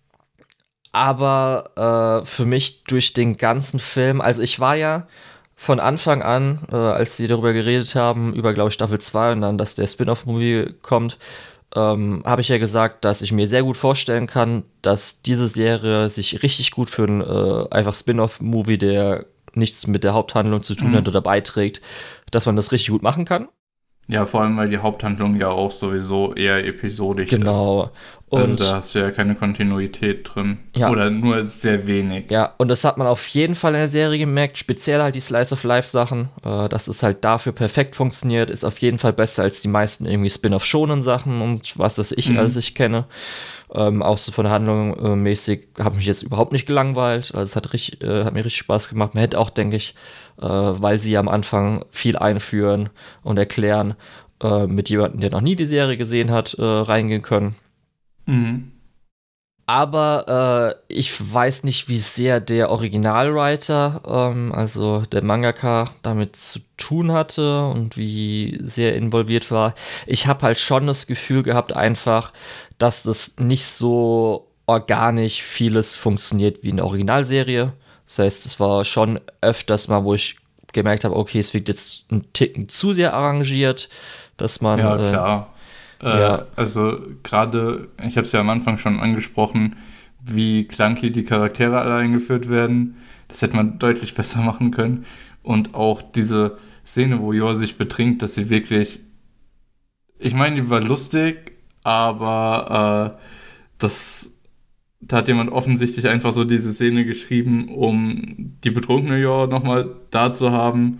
aber äh, für mich durch den ganzen Film, also ich war ja von Anfang an, äh, als sie darüber geredet haben, über, glaube ich, Staffel zwei und dann, dass der Spin-off-Movie kommt, ähm, habe ich ja gesagt, dass ich mir sehr gut vorstellen kann, dass diese Serie sich richtig gut für einen äh, einfach Spin-off-Movie, der nichts mit der Haupthandlung zu tun Mhm. hat oder beiträgt, dass man das richtig gut machen kann. Ja, vor allem, weil die Haupthandlung ja auch sowieso eher episodisch ist. Genau. Also Und da hast du ja keine Kontinuität drin. Ja. Oder nur sehr wenig. ja, und das hat man auf jeden Fall in der Serie gemerkt, speziell halt die Slice-of-Life-Sachen, äh, dass es halt dafür perfekt funktioniert, ist auf jeden Fall besser als die meisten irgendwie Spin-off-Shonen-Sachen und was das ich Mhm. alles ich kenne. Ähm, auch so von der Handlung äh, mäßig habe mich jetzt überhaupt nicht gelangweilt, also es hat, richtig, äh, hat mir richtig Spaß gemacht. Man hätte auch, denke ich, äh, weil sie ja am Anfang viel einführen und erklären, äh, mit jemandem, der noch nie die Serie gesehen hat, äh, reingehen können. Mhm. Aber äh, ich weiß nicht, wie sehr der Originalwriter, ähm, also der Mangaka, damit zu tun hatte und wie sehr involviert war. Ich habe halt schon das Gefühl gehabt, einfach, dass das nicht so organisch vieles funktioniert wie in der Originalserie. Das heißt, es war schon öfters mal, wo ich gemerkt habe, okay, es wirkt jetzt ein Ticken zu sehr arrangiert, dass man Ja, äh, klar. Äh, ja. Also gerade, ich habe es ja am Anfang schon angesprochen, wie clunky die Charaktere alle eingeführt werden. Das hätte man deutlich besser machen können. Und auch diese Szene, wo Yor sich betrinkt, dass sie wirklich, ich meine, die war lustig, aber äh, das, da hat jemand offensichtlich einfach so diese Szene geschrieben, um die betrunkene Yor nochmal da zu haben.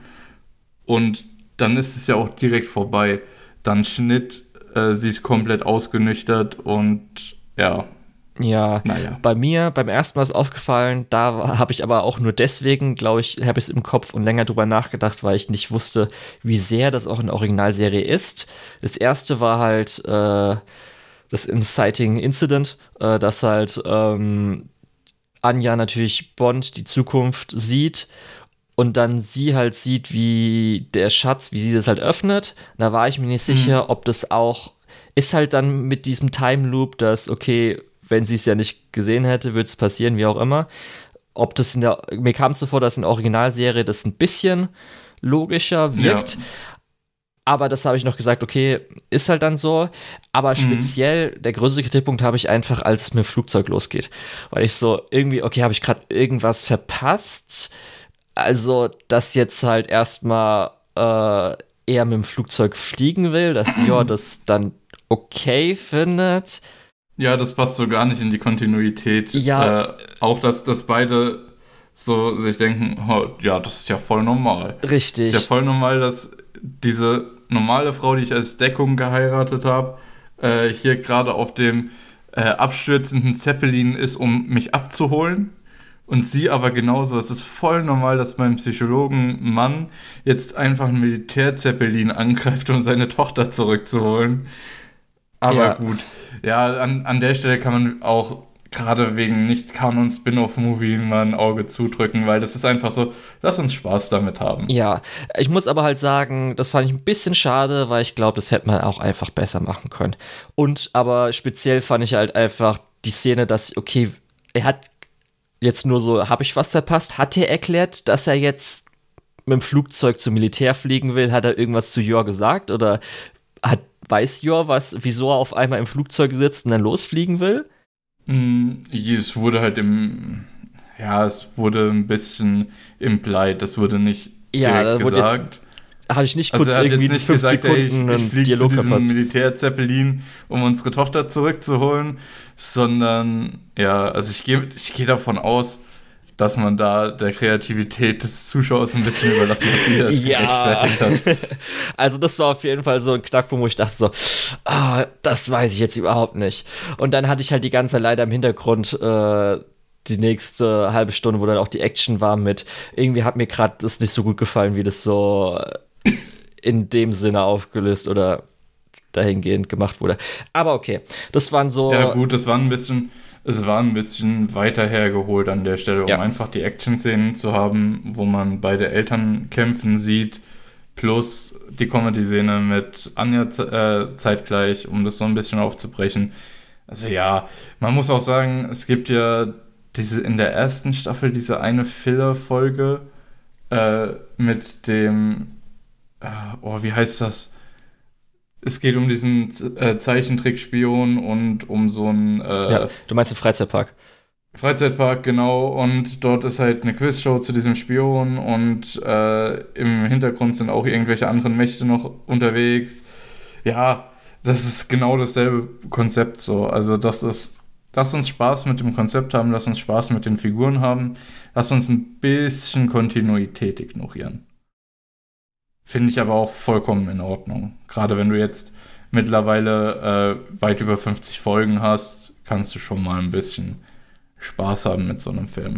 Und dann ist es ja auch direkt vorbei. Dann Schnitt, äh, sie ist komplett ausgenüchtert und ja, Ja, naja. bei mir beim ersten Mal ist aufgefallen, da habe ich aber auch nur deswegen, glaube ich, habe ich es im Kopf und länger drüber nachgedacht, weil ich nicht wusste, wie sehr das auch in der Originalserie ist. Das erste war halt äh, das Inciting Incident, äh, dass halt ähm, Anya natürlich Bond die Zukunft sieht und dann sie halt sieht, wie der Schatz, wie sie das halt öffnet. Da war ich mir nicht sicher, ob das auch ist halt dann mit diesem Time Loop, dass, okay, wenn sie es ja nicht gesehen hätte, würde es passieren, wie auch immer. Ob das in der, mir kam es so vor, dass in der Originalserie das ein bisschen logischer wirkt. Ja. Aber das habe ich noch gesagt, okay, ist halt dann so. Aber speziell, der größte Kritikpunkt habe ich einfach, als es mit dem Flugzeug losgeht. Weil ich so irgendwie, okay, habe ich gerade irgendwas verpasst? Also, dass jetzt halt erstmal äh, er mit dem Flugzeug fliegen will, dass Yor das dann okay findet. Ja, das passt so gar nicht in die Kontinuität. Ja. Äh, auch, dass, dass beide so sich denken, oh, ja, das ist ja voll normal. Richtig. Ist ja voll normal, dass diese normale Frau, die ich als Deckung geheiratet habe, äh, hier gerade auf dem äh, abstürzenden Zeppelin ist, um mich abzuholen. Und sie aber genauso. Es ist voll normal, dass mein Psychologen Mann jetzt einfach einen Militärzeppelin angreift, um seine Tochter zurückzuholen. Aber Ja. gut. Ja, an, an der Stelle kann man auch gerade wegen Nicht-Kanon-Spin-Off-Movie mal ein Auge zudrücken, weil das ist einfach so, lass uns Spaß damit haben. Ja, ich muss aber halt sagen, das fand ich ein bisschen schade, weil ich glaube, das hätte man auch einfach besser machen können. Und aber speziell fand ich halt einfach die Szene, dass, okay, er hat jetzt nur so, habe ich was verpasst? Hat er erklärt, dass er jetzt mit dem Flugzeug zum Militär fliegen will? Hat er irgendwas zu Yor gesagt? Oder hat, weiß Yor, was, wieso er auf einmal im Flugzeug sitzt und dann losfliegen will? Es wurde halt im, ja, es wurde ein bisschen implied, das wurde nicht ja, direkt gesagt. Habe ich nicht kurz also er hat irgendwie jetzt nicht fünf gesagt, Sekunden ey, ich, ich fliege Dialog zu diesem verpasst. Militär-Zeppelin, um unsere Tochter zurückzuholen, sondern, ja, also ich gehe ich geh davon aus, dass man da der Kreativität des Zuschauers ein bisschen überlassen hat, wie er es Ja. gerechtfertigt hat. Also das war auf jeden Fall so ein Knackpunkt, wo ich dachte so, ah, das weiß ich jetzt überhaupt nicht. Und dann hatte ich halt die ganze Zeit leider im Hintergrund äh, die nächste halbe Stunde, wo dann auch die Action war mit, irgendwie hat mir gerade das nicht so gut gefallen, wie das so in dem Sinne aufgelöst oder dahingehend gemacht wurde. Aber okay, das waren so... Ja gut, es war ein bisschen, es war ein bisschen weiter hergeholt an der Stelle, um Ja. einfach die Action-Szenen zu haben, wo man beide Eltern kämpfen sieht, plus die Comedy-Szene mit Anja ze- äh, zeitgleich, um das so ein bisschen aufzubrechen. Also ja, man muss auch sagen, es gibt ja diese in der ersten Staffel diese eine Filler-Folge äh, mit dem, äh, oh, wie heißt das? Es geht um diesen äh, Zeichentrickspion und um so einen äh, ja, du meinst den Freizeitpark? Freizeitpark, genau. Und dort ist halt eine Quizshow zu diesem Spion und äh, im Hintergrund sind auch irgendwelche anderen Mächte noch unterwegs. Ja, das ist genau dasselbe Konzept so. Also das ist, lass uns Spaß mit dem Konzept haben, lass uns Spaß mit den Figuren haben, lass uns ein bisschen Kontinuität ignorieren. Finde ich aber auch vollkommen in Ordnung. Gerade wenn du jetzt mittlerweile äh, weit über fünfzig Folgen hast, kannst du schon mal ein bisschen Spaß haben mit so einem Film.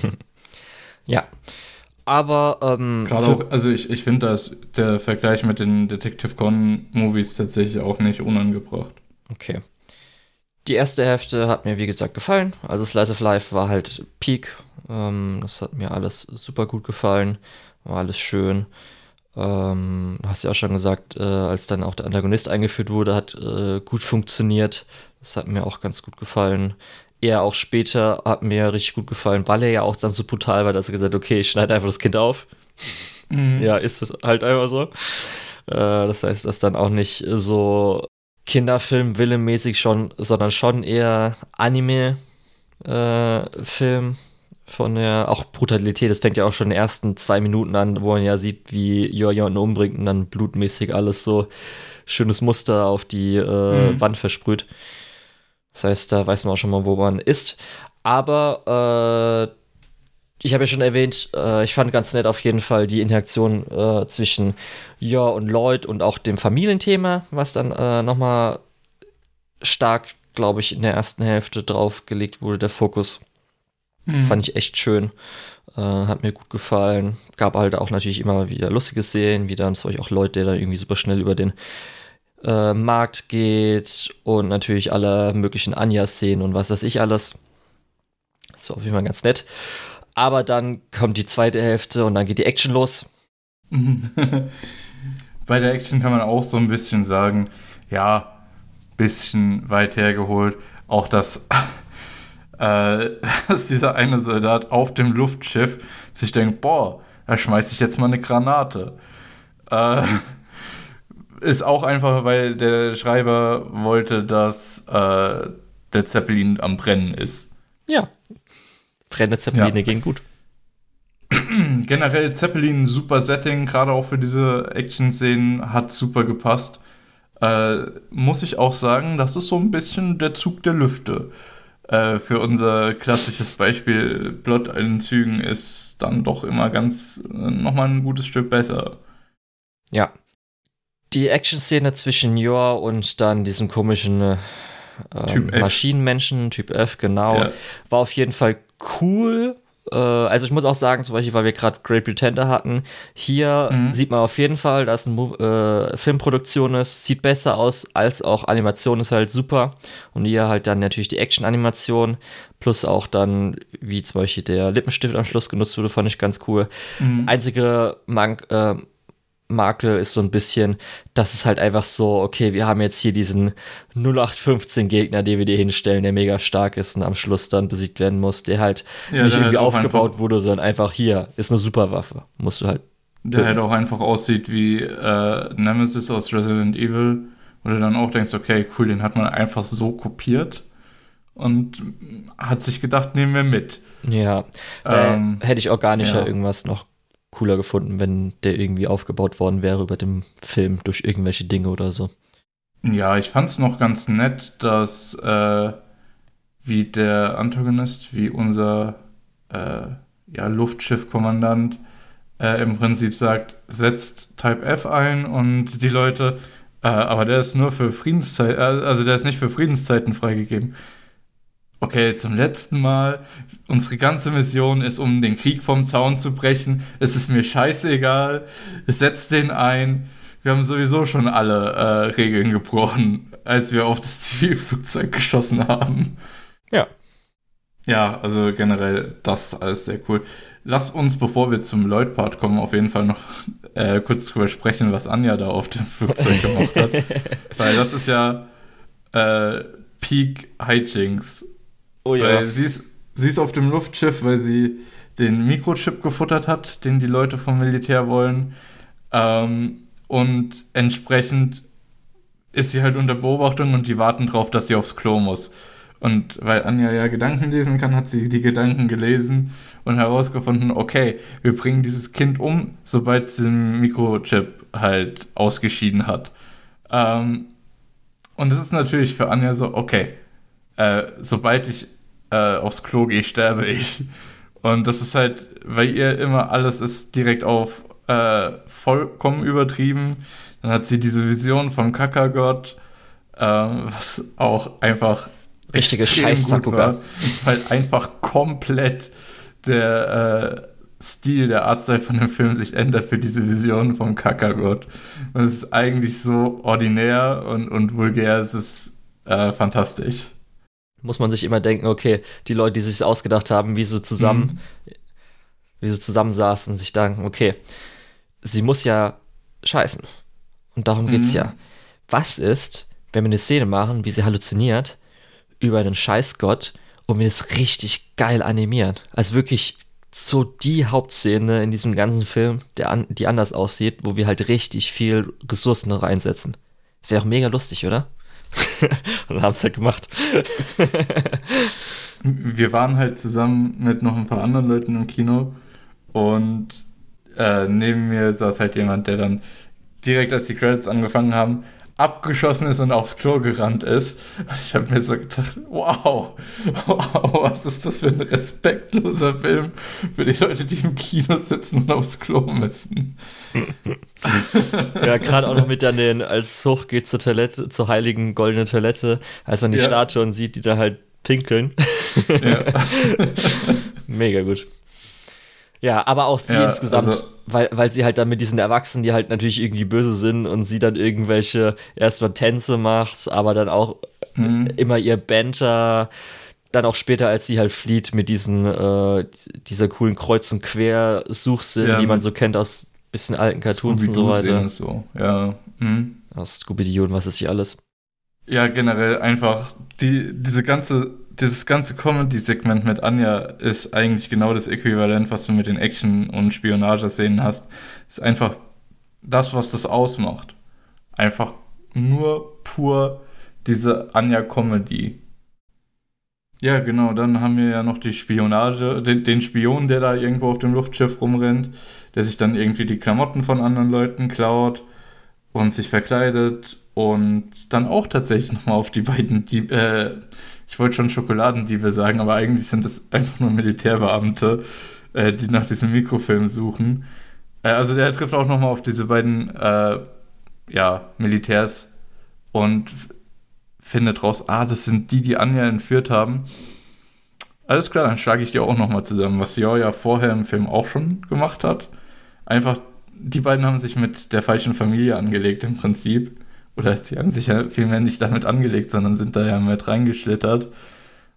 Ja. Aber, ähm, Gerade auch, also ich, ich finde, da ist der Vergleich mit den Detective Conan-Movies tatsächlich auch nicht unangebracht. okay. Die erste Hälfte hat mir, wie gesagt, gefallen. Also Slice of Life war halt Peak. Ähm, das hat mir alles super gut gefallen. War alles schön. Ähm, du hast ja auch schon gesagt, äh, als dann auch der Antagonist eingeführt wurde, hat äh, gut funktioniert. Das hat mir auch ganz gut gefallen. Er auch später hat mir richtig gut gefallen, weil er ja auch dann so brutal war, dass er gesagt hat, okay, ich schneide einfach das Kind auf. Mhm. Ja, ist es halt einfach so. Äh, das heißt, das dann auch nicht so Kinderfilm-Willenmäßig schon, sondern schon eher Anime-Film von der, auch Brutalität. Das fängt ja auch schon in den ersten zwei Minuten an, wo man ja sieht, wie Yor jemanden umbringt und dann blutmäßig alles so schönes Muster auf die äh, Mhm. Wand versprüht. Das heißt, da weiß man auch schon mal, wo man ist. Aber äh, ich habe ja schon erwähnt, äh, ich fand ganz nett auf jeden Fall die Interaktion äh, zwischen Yor und Lloyd und auch dem Familienthema, was dann äh, nochmal stark, glaube ich, in der ersten Hälfte drauf gelegt wurde, der Fokus. Mhm. Fand ich echt schön. Äh, hat mir gut gefallen. Gab halt auch natürlich immer wieder lustige Szenen, wie dann zum Beispiel auch Lloyd, der da irgendwie super schnell über den äh, Markt geht und natürlich alle möglichen Anja-Szenen und was weiß ich alles. Das war auf jeden Fall ganz nett. Aber dann kommt die zweite Hälfte und dann geht die Action los. Bei der Action kann man auch so ein bisschen sagen, ja, bisschen weit hergeholt. Auch das, äh, dass dieser eine Soldat auf dem Luftschiff sich denkt, boah, da schmeiß ich jetzt mal eine Granate. Äh, ist auch einfach, weil der Schreiber wollte, dass äh, der Zeppelin am Brennen ist. Ja. Brennende Zeppeline Ja. gehen gut. Generell Zeppelin, super Setting, gerade auch für diese Action-Szenen, hat super gepasst. Äh, muss ich auch sagen, das ist so ein bisschen der Zug der Lüfte. Äh, für unser klassisches Beispiel, Plot-Einzügen ist dann doch immer ganz äh, nochmal ein gutes Stück besser. Ja. Die Action-Szene zwischen Yor und dann diesem komischen äh, Typ F. Maschinenmenschen, Typ F, genau, Ja. war auf jeden Fall cool. Äh, also ich muss auch sagen, zum Beispiel, weil wir gerade Great Pretender hatten, hier Mhm. sieht man auf jeden Fall, dass eine Mo- äh, Filmproduktion ist, sieht besser aus, als auch Animation ist halt super. Und hier halt dann natürlich die Action-Animation, plus auch dann, wie zum Beispiel der Lippenstift am Schluss genutzt wurde, fand ich ganz cool. Mhm. Einzige Mank äh, Makel ist so ein bisschen, dass es halt einfach so, okay, wir haben jetzt hier diesen null acht fünfzehn Gegner, den wir dir hinstellen, der mega stark ist und am Schluss dann besiegt werden muss, der halt Ja, nicht der irgendwie halt auch aufgebaut einfach- wurde, sondern einfach hier, ist eine Superwaffe. Musst du halt. Der halt auch einfach aussieht wie äh, Nemesis aus Resident Evil, wo du dann auch denkst, okay, cool, den hat man einfach so kopiert und hat sich gedacht, nehmen wir mit. Ja, da Ähm, hätte ich organischer ja. irgendwas noch cooler gefunden, wenn der irgendwie aufgebaut worden wäre über dem Film durch irgendwelche Dinge oder so. Ja, ich fand's noch ganz nett, dass äh, wie der Antagonist, wie unser äh, ja, Luftschiffkommandant äh, im Prinzip sagt, setzt Type F ein und die Leute, äh, aber der ist nur für Friedenszeit, äh, also der ist nicht für Friedenszeiten freigegeben. Okay, zum letzten Mal, unsere ganze Mission ist, um den Krieg vom Zaun zu brechen. Es ist mir scheißegal, setzt den ein. Wir haben sowieso schon alle äh, Regeln gebrochen, als wir auf das Zivilflugzeug geschossen haben. Ja. Ja, also generell, das ist alles sehr cool. Lass uns, bevor wir zum Lloyd-Part kommen, auf jeden Fall noch äh, kurz drüber sprechen, was Anja da auf dem Flugzeug gemacht hat. Weil das ist ja äh, Peak Hijinks. Oh ja. Weil sie ist, sie ist auf dem Luftschiff, weil sie den Mikrochip gefuttert hat, den die Leute vom Militär wollen. Ähm, und entsprechend ist sie halt unter Beobachtung und die warten drauf, dass sie aufs Klo muss. Und weil Anja ja Gedanken lesen kann, hat sie die Gedanken gelesen und herausgefunden, okay, wir bringen dieses Kind um, sobald es den Mikrochip halt ausgeschieden hat. Ähm, und es ist natürlich für Anja so, okay, äh, sobald ich äh, aufs Klo gehe, sterbe ich. Und das ist halt, weil ihr immer alles ist direkt auf äh, vollkommen übertrieben. Dann hat sie diese Vision vom Kackergott, äh, was auch einfach Richtige extrem gut Scheiß-Sakuga. war, weil einfach komplett der äh, Stil, der Artstyle von dem Film sich ändert für diese Vision vom Kackergott. Und es ist eigentlich so ordinär und, und vulgär, es ist äh, fantastisch. Muss man sich immer denken, okay, die Leute, die sich ausgedacht haben, wie sie zusammen, Mhm. wie sie zusammensaßen, sich denken, okay, sie muss ja scheißen. Und darum geht's Mhm. ja. Was ist, wenn wir eine Szene machen, wie sie halluziniert über einen Scheißgott und wir das richtig geil animieren? Also wirklich so die Hauptszene in diesem ganzen Film, der an, die anders aussieht, wo wir halt richtig viel Ressourcen reinsetzen. Das wäre auch mega lustig, oder? Und haben es halt gemacht. Wir waren halt zusammen mit noch ein paar anderen Leuten im Kino und äh, neben mir saß halt jemand, der dann direkt, als die Credits angefangen haben, abgeschossen ist und aufs Klo gerannt ist. Ich habe mir so gedacht, wow, wow, was ist das für ein respektloser Film für die Leute, die im Kino sitzen und aufs Klo müssen. Ja, gerade auch noch mit dann den, als es hochgeht zur Toilette, zur heiligen goldenen Toilette, als man die Ja. Statuen sieht, die da halt pinkeln. Ja. Mega gut. Ja, aber auch sie Ja, insgesamt, also- weil, weil sie halt dann mit diesen Erwachsenen, die halt natürlich irgendwie böse sind und sie dann irgendwelche erstmal Tänze macht, aber dann auch Mhm. immer ihr Banter, dann auch später, als sie halt flieht mit diesen, äh, dieser coolen Kreuz- und Quersuchsinn, Ja, die man mit so kennt aus bisschen alten Cartoons und so Scooby-Doo-Szenen weiter. so, ja. Mhm. Aus Scooby-Doo und was ist hier alles. Ja, generell einfach die, diese ganze, dieses ganze Comedy-Segment mit Anja ist eigentlich genau das Äquivalent, was du mit den Action- und Spionageszenen hast. Ist einfach das, was das ausmacht. Einfach nur pur diese Anja-Comedy. Ja, genau, dann haben wir ja noch die Spionage, den, den Spion, der da irgendwo auf dem Luftschiff rumrennt, der sich dann irgendwie die Klamotten von anderen Leuten klaut und sich verkleidet und dann auch tatsächlich nochmal auf die beiden Dieb, äh, ich wollte schon Schokoladendiebe sagen, aber eigentlich sind es einfach nur Militärbeamte, äh, die nach diesem Mikrofilm suchen. Äh, also der trifft auch nochmal auf diese beiden, äh, ja, Militärs und f- findet raus, ah, das sind die, die Anja entführt haben. Alles klar, dann schlage ich dir auch nochmal zusammen, was Yor ja vorher im Film auch schon gemacht hat. Einfach, die beiden haben sich mit der falschen Familie angelegt im Prinzip. Oder sie haben sich ja vielmehr nicht damit angelegt, sondern sind da ja mit reingeschlittert.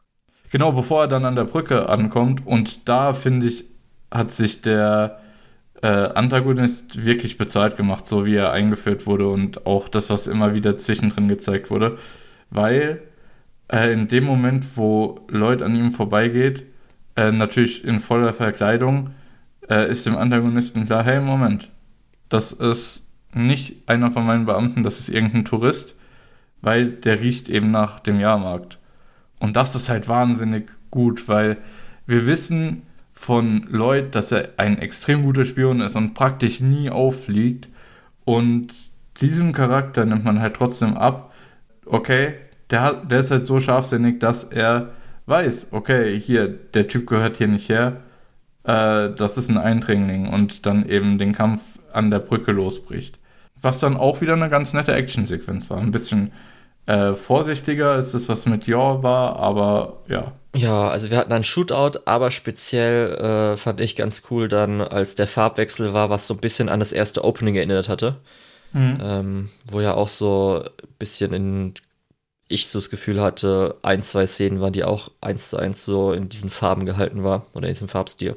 Genau, bevor er dann an der Brücke ankommt. Und da, finde ich, hat sich der äh, Antagonist wirklich bezahlt gemacht, so wie er eingeführt wurde und auch das, was immer wieder zwischendrin gezeigt wurde. Weil äh, in dem Moment, wo Lloyd an ihm vorbeigeht, äh, natürlich in voller Verkleidung, äh, ist dem Antagonisten klar, hey, Moment, das ist nicht einer von meinen Beamten, das ist irgendein Tourist, weil der riecht eben nach dem Jahrmarkt. Und das ist halt wahnsinnig gut, weil wir wissen von Lloyd, dass er ein extrem guter Spion ist und praktisch nie auffliegt. Und diesem Charakter nimmt man halt trotzdem ab, okay, der, hat, der ist halt so scharfsinnig, dass er weiß, okay, hier, der Typ gehört hier nicht her, äh, das ist ein Eindringling und dann eben den Kampf an der Brücke losbricht. Was dann auch wieder eine ganz nette Actionsequenz war. Ein bisschen äh, vorsichtiger als das, was mit Yor war, aber ja. Ja, also wir hatten einen Shootout, aber speziell äh, fand ich ganz cool dann, als der Farbwechsel war, was so ein bisschen an das erste Opening erinnert hatte. Mhm. Ähm, wo ja auch so ein bisschen in, ich so das Gefühl hatte, ein, zwei Szenen waren, die auch eins zu eins so in diesen Farben gehalten war oder in diesem Farbstil.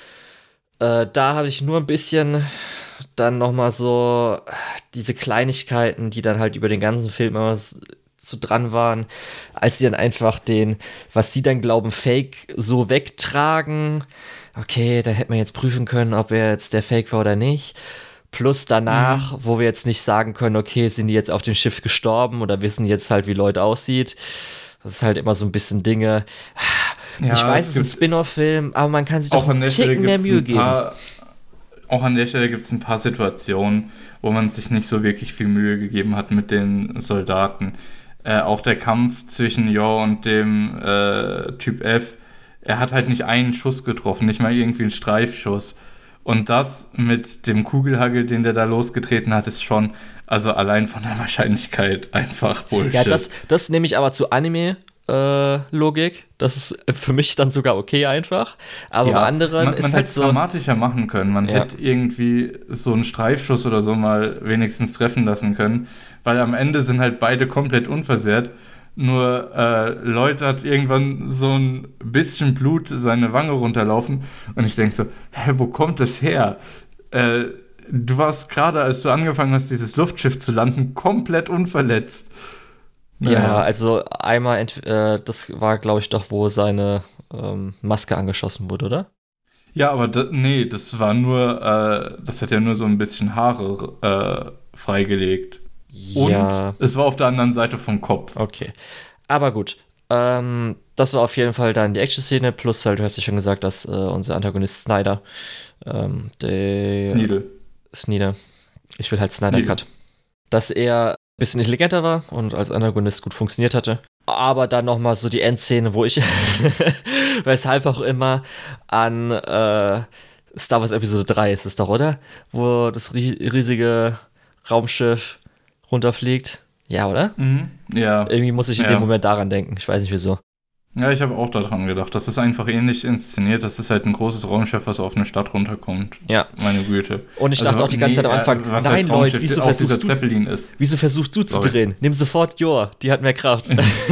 Äh, da habe ich nur ein bisschen dann nochmal so diese Kleinigkeiten, die dann halt über den ganzen Film immer so dran waren, als sie dann einfach den, was sie dann glauben, Fake so wegtragen. Okay, da hätte man jetzt prüfen können, ob er jetzt der Fake war oder nicht. Plus danach, mhm. wo wir jetzt nicht sagen können, okay, sind die jetzt auf dem Schiff gestorben oder wissen jetzt halt, wie Lloyd aussieht. Das ist halt immer so ein bisschen Dinge. Ja, ich weiß, es ist ein Spin-off-Film, aber man kann sich doch einen Ticken mehr Mühe geben. Paar, auch an der Stelle gibt es ein paar Situationen, wo man sich nicht so wirklich viel Mühe gegeben hat mit den Soldaten. Äh, auch der Kampf zwischen Yor und dem äh, Typ F, er hat halt nicht einen Schuss getroffen, nicht mal irgendwie einen Streifschuss. Und das mit dem Kugelhagel, den der da losgetreten hat, ist schon, also allein von der Wahrscheinlichkeit einfach Bullshit. Ja, das, das nehme ich aber zu Anime-Logik. Äh, das ist für mich dann sogar okay einfach. Aber ja, bei anderen man, ist man halt hätte es so dramatischer machen können. Man ja. hätte irgendwie so einen Streifschuss oder so mal wenigstens treffen lassen können. Weil am Ende sind halt beide komplett unversehrt. Nur äh, Lloyd hat irgendwann so ein bisschen Blut seine Wange runterlaufen. Und ich denke so, hä, wo kommt das her? Äh, du warst gerade, als du angefangen hast, dieses Luftschiff zu landen, komplett unverletzt. Ja, ja also einmal, ent- äh, das war, glaube ich, doch, wo seine ähm, Maske angeschossen wurde, oder? Ja, aber da, nee, das war nur, äh, das hat ja nur so ein bisschen Haare äh, freigelegt. Ja. Und es war auf der anderen Seite vom Kopf. Okay. Aber gut. Ähm, das war auf jeden Fall dann die Action-Szene. Plus halt, du hast ja schon gesagt, dass äh, unser Antagonist Snyder, ähm, der Sneedle. Sneeder. Ich will halt Snyder Sneedle. Cut. Dass er ein bisschen intelligenter war und als Antagonist gut funktioniert hatte. Aber dann nochmal so die Endszene, wo ich, weshalb auch immer, an äh, Star Wars Episode drei ist es doch, oder? Wo das rie- riesige Raumschiff runterfliegt. Ja, oder? Mhm. Ja. Irgendwie muss ich in ja. dem Moment daran denken. Ich weiß nicht wieso. Ja, ich habe auch daran gedacht. Das ist einfach ähnlich inszeniert. Das ist halt ein großes Raumschiff, was auf eine Stadt runterkommt. Ja. Meine Güte. Und ich also, dachte auch die ganze nee, Zeit am Anfang, was nein, Leute, wieso versuchst, du, ist. wieso versuchst du zu Sorry. drehen? Nimm sofort Yor, die hat mehr Kraft.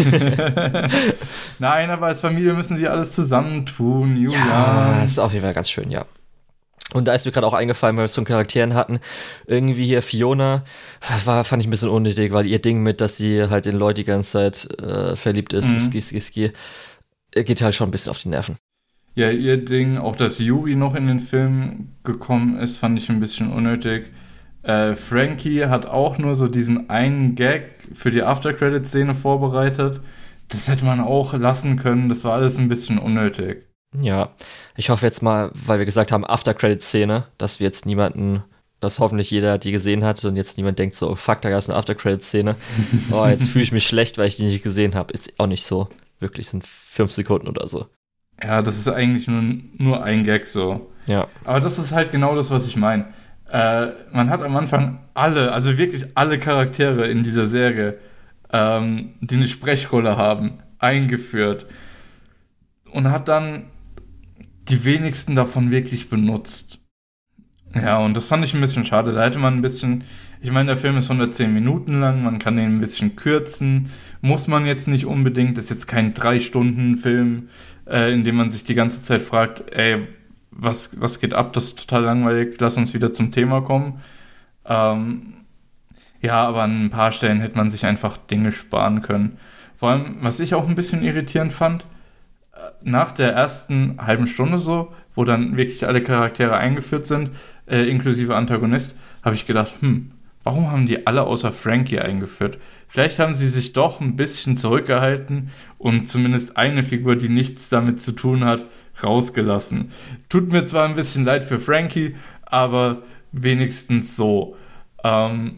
Nein, aber als Familie müssen sie alles zusammentun. Julian. Ja, das ist auf jeden Fall ganz schön, ja. Und da ist mir gerade auch eingefallen, weil wir es so einen Charakteren hatten. Irgendwie hier Fiona war, fand ich ein bisschen unnötig, weil ihr Ding mit, dass sie halt in Leute die ganze Zeit äh, verliebt ist, mhm. ski, ski, ski, geht halt schon ein bisschen auf die Nerven. Ja, ihr Ding, auch dass Yuri noch in den Film gekommen ist, fand ich ein bisschen unnötig. Äh, Frankie hat auch nur so diesen einen Gag für die After-Credit-Szene vorbereitet. Das hätte man auch lassen können, das war alles ein bisschen unnötig. Ja, ich hoffe jetzt mal, weil wir gesagt haben, After-Credit-Szene, dass wir jetzt niemanden, dass hoffentlich jeder die gesehen hat und jetzt niemand denkt so, oh, fuck, da gab es eine After-Credit-Szene. Oh, jetzt fühle ich mich schlecht, weil ich die nicht gesehen habe. Ist auch nicht so. Wirklich, sind fünf Sekunden oder so. Ja, das ist eigentlich nur, nur ein Gag so. Ja. Aber das ist halt genau das, was ich meine. Äh, man hat am Anfang alle, also wirklich alle Charaktere in dieser Serie, ähm, die eine Sprechrolle haben, eingeführt. Und hat dann die wenigsten davon wirklich benutzt. Ja, und das fand ich ein bisschen schade. Da hätte man ein bisschen, ich meine, der Film ist hundertzehn Minuten lang, man kann den ein bisschen kürzen. Muss man jetzt nicht unbedingt, das ist jetzt kein drei Stunden Film, äh, in dem man sich die ganze Zeit fragt, ey, was, was geht ab, das ist total langweilig, lass uns wieder zum Thema kommen. Ähm, ja, aber an ein paar Stellen hätte man sich einfach Dinge sparen können. Vor allem, was ich auch ein bisschen irritierend fand, nach der ersten halben Stunde so, wo dann wirklich alle Charaktere eingeführt sind, äh, inklusive Antagonist, habe ich gedacht, hm, warum haben die alle außer Frankie eingeführt? Vielleicht haben sie sich doch ein bisschen zurückgehalten und zumindest eine Figur, die nichts damit zu tun hat, rausgelassen. Tut mir zwar ein bisschen leid für Frankie, aber wenigstens so. Ähm,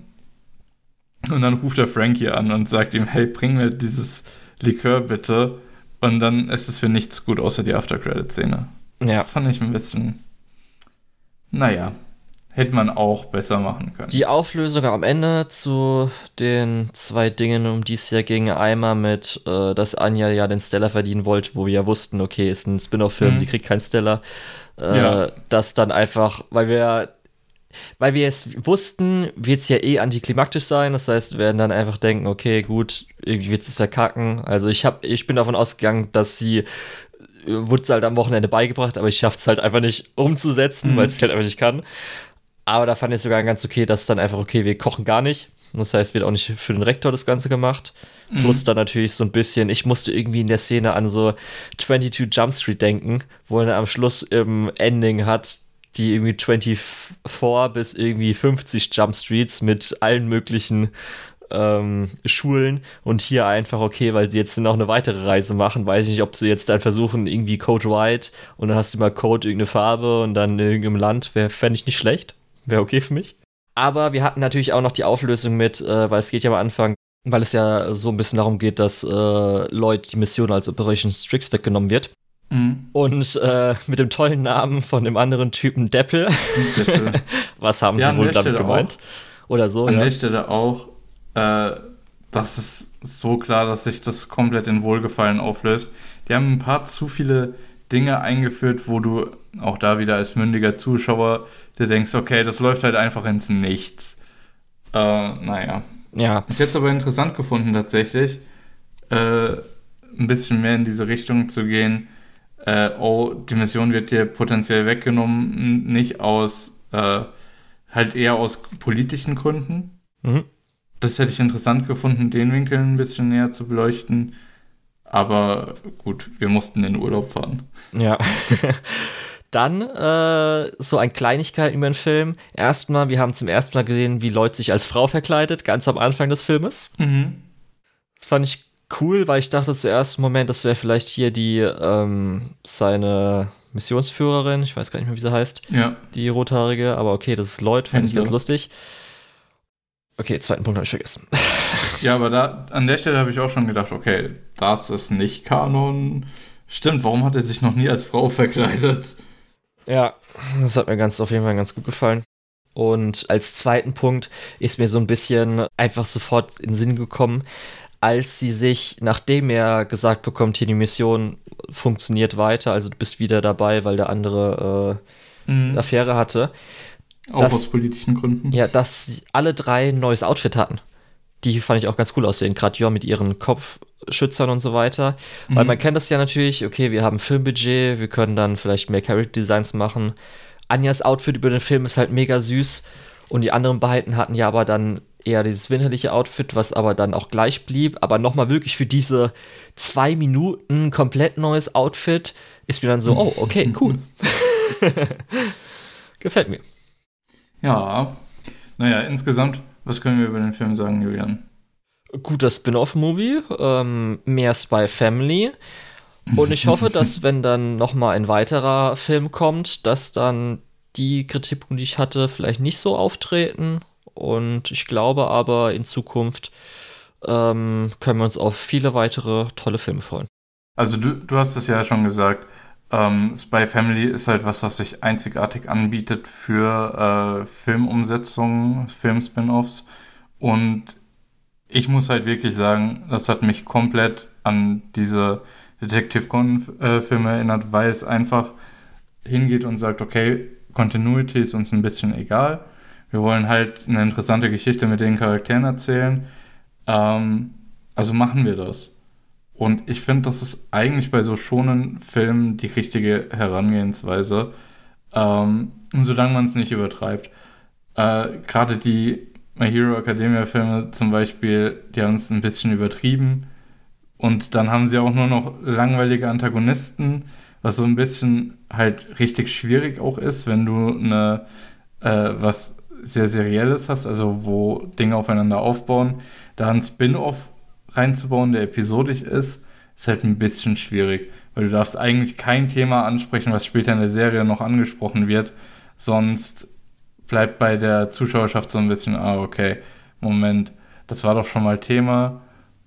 und dann ruft er Frankie an und sagt ihm, hey, bring mir dieses Likör bitte. Und dann ist es für nichts gut, außer die After-Credit-Szene. Ja. Das fand ich ein bisschen, naja, hätte man auch besser machen können. Die Auflösung am Ende zu den zwei Dingen, um die es ja ging, einmal mit, äh, dass Anya ja den Stellar verdienen wollte, wo wir ja wussten, okay, ist ein Spin-off-Film, mhm. die kriegt keinen Stellar. Äh, ja. Das dann einfach, weil wir weil wir es wussten, wird es ja eh antiklimaktisch sein, das heißt, wir werden dann einfach denken, okay, gut, irgendwie wird es verkacken. Also ich hab, ich bin davon ausgegangen, dass sie wurde es halt am Wochenende beigebracht, aber ich schaffe es halt einfach nicht umzusetzen, mhm. weil es halt einfach nicht kann. Aber da fand ich sogar ganz okay, dass dann einfach, okay, wir kochen gar nicht. Das heißt, wird auch nicht für den Rektor das Ganze gemacht. Mhm. Plus dann natürlich so ein bisschen, ich musste irgendwie in der Szene an so zweiundzwanzig Jump Street denken, wo er am Schluss im Ending hat, die irgendwie vierundzwanzig bis irgendwie fünfzig Jump Streets mit allen möglichen ähm, Schulen und hier einfach, okay, weil sie jetzt noch eine weitere Reise machen, weiß ich nicht, ob sie jetzt dann versuchen, irgendwie Code White und dann hast du mal Code irgendeine Farbe und dann in irgendeinem Land, wäre fände ich nicht schlecht, wäre okay für mich. Aber wir hatten natürlich auch noch die Auflösung mit, äh, weil es geht ja am Anfang, weil es ja so ein bisschen darum geht, dass äh, Lloyd die Mission als Operation Strix weggenommen wird. Mhm. Und äh, mit dem tollen Namen von dem anderen Typen Deppel. Deppel. Was haben ja, sie wohl damit Stelle gemeint? Auch, Oder so, An ja. der Stelle auch, äh, das ist so klar, dass sich das komplett in Wohlgefallen auflöst. Die haben ein paar zu viele Dinge eingeführt, wo du auch da wieder als mündiger Zuschauer dir denkst, okay, das läuft halt einfach ins Nichts. Äh, naja. Ja. Ich hätte es aber interessant gefunden, tatsächlich, äh, ein bisschen mehr in diese Richtung zu gehen. Äh, oh, die Mission wird dir potenziell weggenommen, nicht aus, äh, halt eher aus politischen Gründen. Mhm. Das hätte ich interessant gefunden, den Winkel ein bisschen näher zu beleuchten. Aber gut, wir mussten in den Urlaub fahren. Ja. Dann äh, so eine Kleinigkeit über den Film. Erstmal, wir haben zum ersten Mal gesehen, wie Lloyd sich als Frau verkleidet, ganz am Anfang des Filmes. Mhm. Das fand ich cool, weil ich dachte zuerst, Moment, das wäre vielleicht hier die, ähm, seine Missionsführerin, ich weiß gar nicht mehr, wie sie heißt, ja. die Rothaarige, aber okay, das ist Lloyd, fand ich ganz lustig. Okay, zweiten Punkt habe ich vergessen. Ja, aber da an der Stelle habe ich auch schon gedacht, okay, das ist nicht Kanon. Stimmt, warum hat er sich noch nie als Frau verkleidet? Ja, das hat mir ganz auf jeden Fall ganz gut gefallen. Und als zweiten Punkt ist mir so ein bisschen einfach sofort in den Sinn gekommen, als sie sich, nachdem er gesagt bekommt, hier die Mission funktioniert weiter, also du bist wieder dabei, weil der andere äh, mhm. Affäre hatte. Auch dass, aus politischen Gründen. Ja, dass alle drei ein neues Outfit hatten. Die fand ich auch ganz cool aussehen, gerade ja mit ihren Kopfschützern und so weiter. Mhm. Weil man kennt das ja natürlich, okay, wir haben Filmbudget, wir können dann vielleicht mehr Character-Designs machen. Anjas Outfit über den Film ist halt mega süß und die anderen beiden hatten ja aber dann eher dieses winterliche Outfit, was aber dann auch gleich blieb, aber nochmal wirklich für diese zwei Minuten komplett neues Outfit ist mir dann so, oh, okay, cool. Gefällt mir. Ja, naja, insgesamt, was können wir über den Film sagen, Julian? Guter Spin-off-Movie, ähm, mehr Spy Family und ich hoffe, dass wenn dann nochmal ein weiterer Film kommt, dass dann die Kritikpunkte, die ich hatte, vielleicht nicht so auftreten. Und ich glaube aber, in Zukunft ähm, können wir uns auf viele weitere tolle Filme freuen. Also du, du hast es ja schon gesagt, ähm, Spy Family ist halt was, was sich einzigartig anbietet für äh, Filmumsetzungen, Film-Spin-Offs. Und ich muss halt wirklich sagen, das hat mich komplett an diese Detective Conan-Filme erinnert, weil es einfach hingeht und sagt, okay, Continuity ist uns ein bisschen egal. Wir wollen halt eine interessante Geschichte mit den Charakteren erzählen. Ähm, also machen wir das. Und ich finde, das ist eigentlich bei so schonen Filmen die richtige Herangehensweise. Ähm, solange man es nicht übertreibt. Äh, Gerade die My Hero Academia Filme zum Beispiel, die haben es ein bisschen übertrieben. Und dann haben sie auch nur noch langweilige Antagonisten, was so ein bisschen halt richtig schwierig auch ist, wenn du eine äh, was sehr Serielles hast, also wo Dinge aufeinander aufbauen. Da ein Spin-off reinzubauen, der episodisch ist, ist halt ein bisschen schwierig, weil du darfst eigentlich kein Thema ansprechen, was später in der Serie noch angesprochen wird, sonst bleibt bei der Zuschauerschaft so ein bisschen, ah, okay, Moment, das war doch schon mal Thema.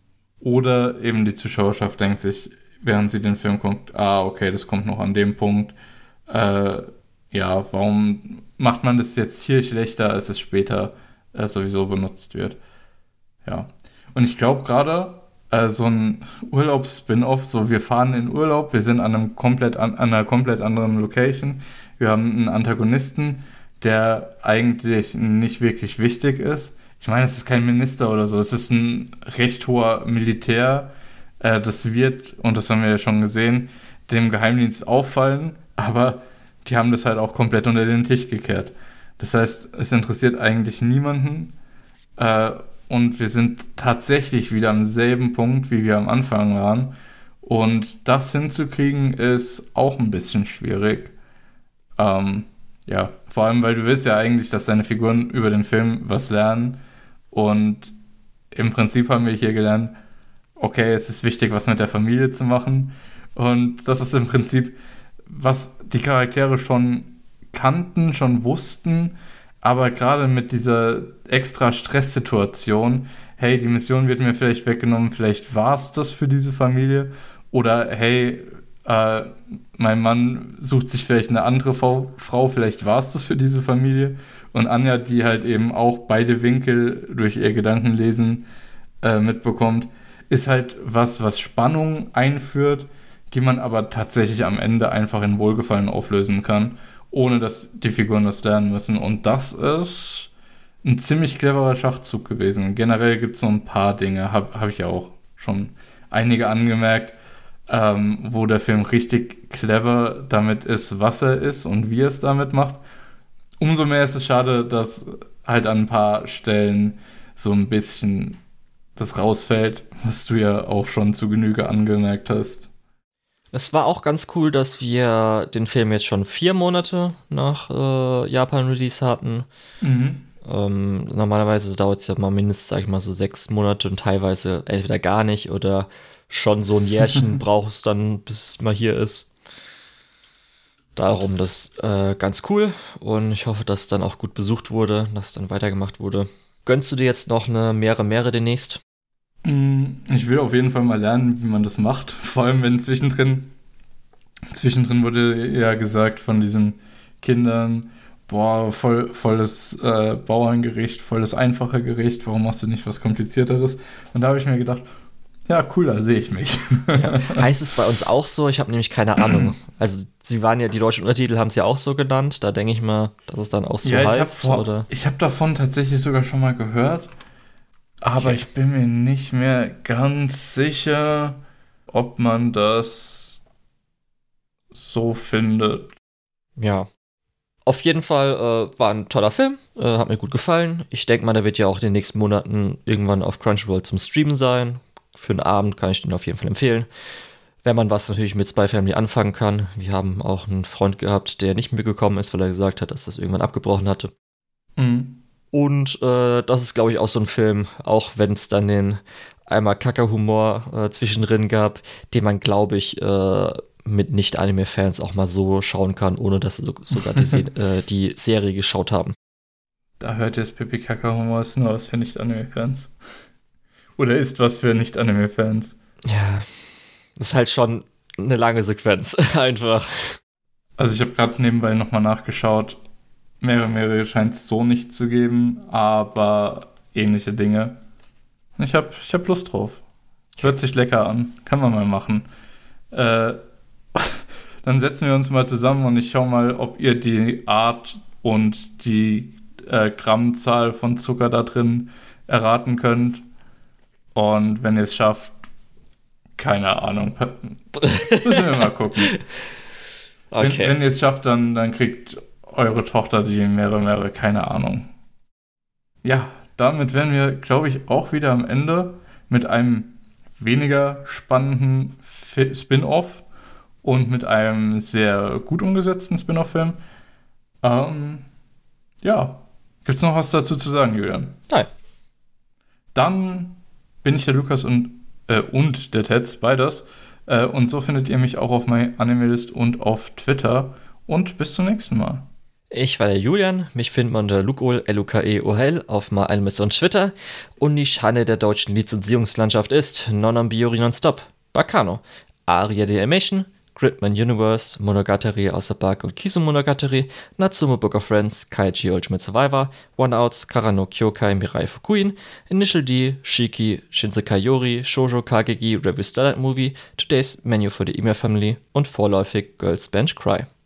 Oder eben die Zuschauerschaft denkt sich, während sie den Film guckt, ah, okay, das kommt noch an dem Punkt. Äh, ja, warum macht man das jetzt hier schlechter, als es später äh, sowieso benutzt wird? Ja. Und ich glaube gerade, äh, so ein Urlaubs-Spin-Off, so wir fahren in Urlaub, wir sind an einem komplett an, an einer komplett anderen Location, wir haben einen Antagonisten, der eigentlich nicht wirklich wichtig ist. Ich meine, es ist kein Minister oder so, es ist ein recht hoher Militär. Äh, das wird, und das haben wir ja schon gesehen, dem Geheimdienst auffallen, aber die haben das halt auch komplett unter den Tisch gekehrt. Das heißt, es interessiert eigentlich niemanden äh, und wir sind tatsächlich wieder am selben Punkt, wie wir am Anfang waren. Und das hinzukriegen ist auch ein bisschen schwierig. Ähm, ja, vor allem, weil du willst ja eigentlich, dass deine Figuren über den Film was lernen. Und im Prinzip haben wir hier gelernt, okay, es ist wichtig, was mit der Familie zu machen. Und das ist im Prinzip, was die Charaktere schon kannten, schon wussten, aber gerade mit dieser extra Stresssituation, hey, die Mission wird mir vielleicht weggenommen, vielleicht war es das für diese Familie, oder hey, äh, mein Mann sucht sich vielleicht eine andere Frau, Frau vielleicht war es das für diese Familie. Und Anja, die halt eben auch beide Winkel durch ihr Gedankenlesen äh, mitbekommt, ist halt was, was Spannung einführt, die man aber tatsächlich am Ende einfach in Wohlgefallen auflösen kann, ohne dass die Figuren das lernen müssen. Und das ist ein ziemlich cleverer Schachzug gewesen. Generell gibt es so ein paar Dinge, habe hab ich ja auch schon einige angemerkt, ähm, wo der Film richtig clever damit ist, was er ist und wie er es damit macht. Umso mehr ist es schade, dass halt an ein paar Stellen so ein bisschen das rausfällt, was du ja auch schon zu Genüge angemerkt hast. Es war auch ganz cool, dass wir den Film jetzt schon vier Monate nach äh, Japan-Release hatten. Mhm. Ähm, normalerweise dauert es ja mal mindestens, sag ich mal, so sechs Monate und teilweise entweder gar nicht oder schon so ein Jährchen braucht es dann, bis es mal hier ist. Darum das äh, ganz cool und ich hoffe, dass dann auch gut besucht wurde, dass dann weitergemacht wurde. Gönnst du dir jetzt noch eine Meere Meere demnächst? Ich will auf jeden Fall mal lernen, wie man das macht. Vor allem, wenn zwischendrin, zwischendrin wurde ja gesagt von diesen Kindern, boah, voll, volles äh, Bauerngericht, volles einfache Gericht, warum machst du nicht was Komplizierteres? Und da habe ich mir gedacht, ja, cool, da sehe ich mich. Ja, heißt es bei uns auch so? Ich habe nämlich keine Ahnung. Also sie waren ja, die deutschen Untertitel haben es ja auch so genannt. Da denke ich mal, dass es dann auch so ja, heißt. Ich habe hab davon tatsächlich sogar schon mal gehört. Aber okay. Ich bin mir nicht mehr ganz sicher, ob man das so findet. Ja. Auf jeden Fall äh, war ein toller Film, äh, hat mir gut gefallen. Ich denke mal, der wird ja auch in den nächsten Monaten irgendwann auf Crunchyroll zum Streamen sein. Für einen Abend kann ich den auf jeden Fall empfehlen. Wenn man was natürlich mit Spy Family anfangen kann. Wir haben auch einen Freund gehabt, der nicht mitgekommen ist, weil er gesagt hat, dass das irgendwann abgebrochen hatte. Mhm. Und äh, das ist, glaube ich, auch so ein Film, auch wenn es dann den einmal Kacke-Humor äh, zwischendrin gab, den man, glaube ich, äh, mit Nicht-Anime-Fans auch mal so schauen kann, ohne dass sie so, sogar die, Se- äh, die Serie geschaut haben. Da hört jetzt Pipi Kacke-Humor ist nur was für Nicht-Anime-Fans. Oder ist was für Nicht-Anime-Fans. Ja, das ist halt schon eine lange Sequenz, einfach. Also ich habe gerade nebenbei nochmal nachgeschaut. Mehrere, mehrere scheint es so nicht zu geben, aber ähnliche Dinge. Ich habe ich hab Lust drauf. Hört sich lecker an. Kann man mal machen. Äh, dann setzen wir uns mal zusammen und ich schaue mal, ob ihr die Art und die äh, Grammzahl von Zucker da drin erraten könnt. Und wenn ihr es schafft, keine Ahnung. Müssen wir mal gucken. Okay. Wenn, wenn ihr es schafft, dann, dann kriegt eure Tochter die mehrere, mehrere, keine Ahnung. Ja, damit wären wir, glaube ich, auch wieder am Ende mit einem weniger spannenden Fi- Spin-Off und mit einem sehr gut umgesetzten Spin-Off-Film. Ähm, ja, gibt es noch was dazu zu sagen, Julian? Nein. Dann bin ich der Lukas und, äh, und der Tetz, beides. Äh, und so findet ihr mich auch auf MyAnimeList und auf Twitter. Und bis zum nächsten Mal. Ich war der Julian, mich findet man unter Lukol, L U K E O H L auf MyAnimeList und Twitter. Und die Schande der deutschen Lizenzierungslandschaft ist Non-Ambiori Nonstop, Bacano, Aria the Animation, Gridman Universe, Monogatari außer Bark und Kisu Monogatari, Natsume Book of Friends, Kaiji Ultimate Survivor, One Outs, Karano Kyokai Mirai Fukuin, Initial D, Shiki, Shinsekai Yori, Shoujo Kagegi, Revue Starlight Movie, Today's Menu for the Email Family und vorläufig Girls Bench Cry.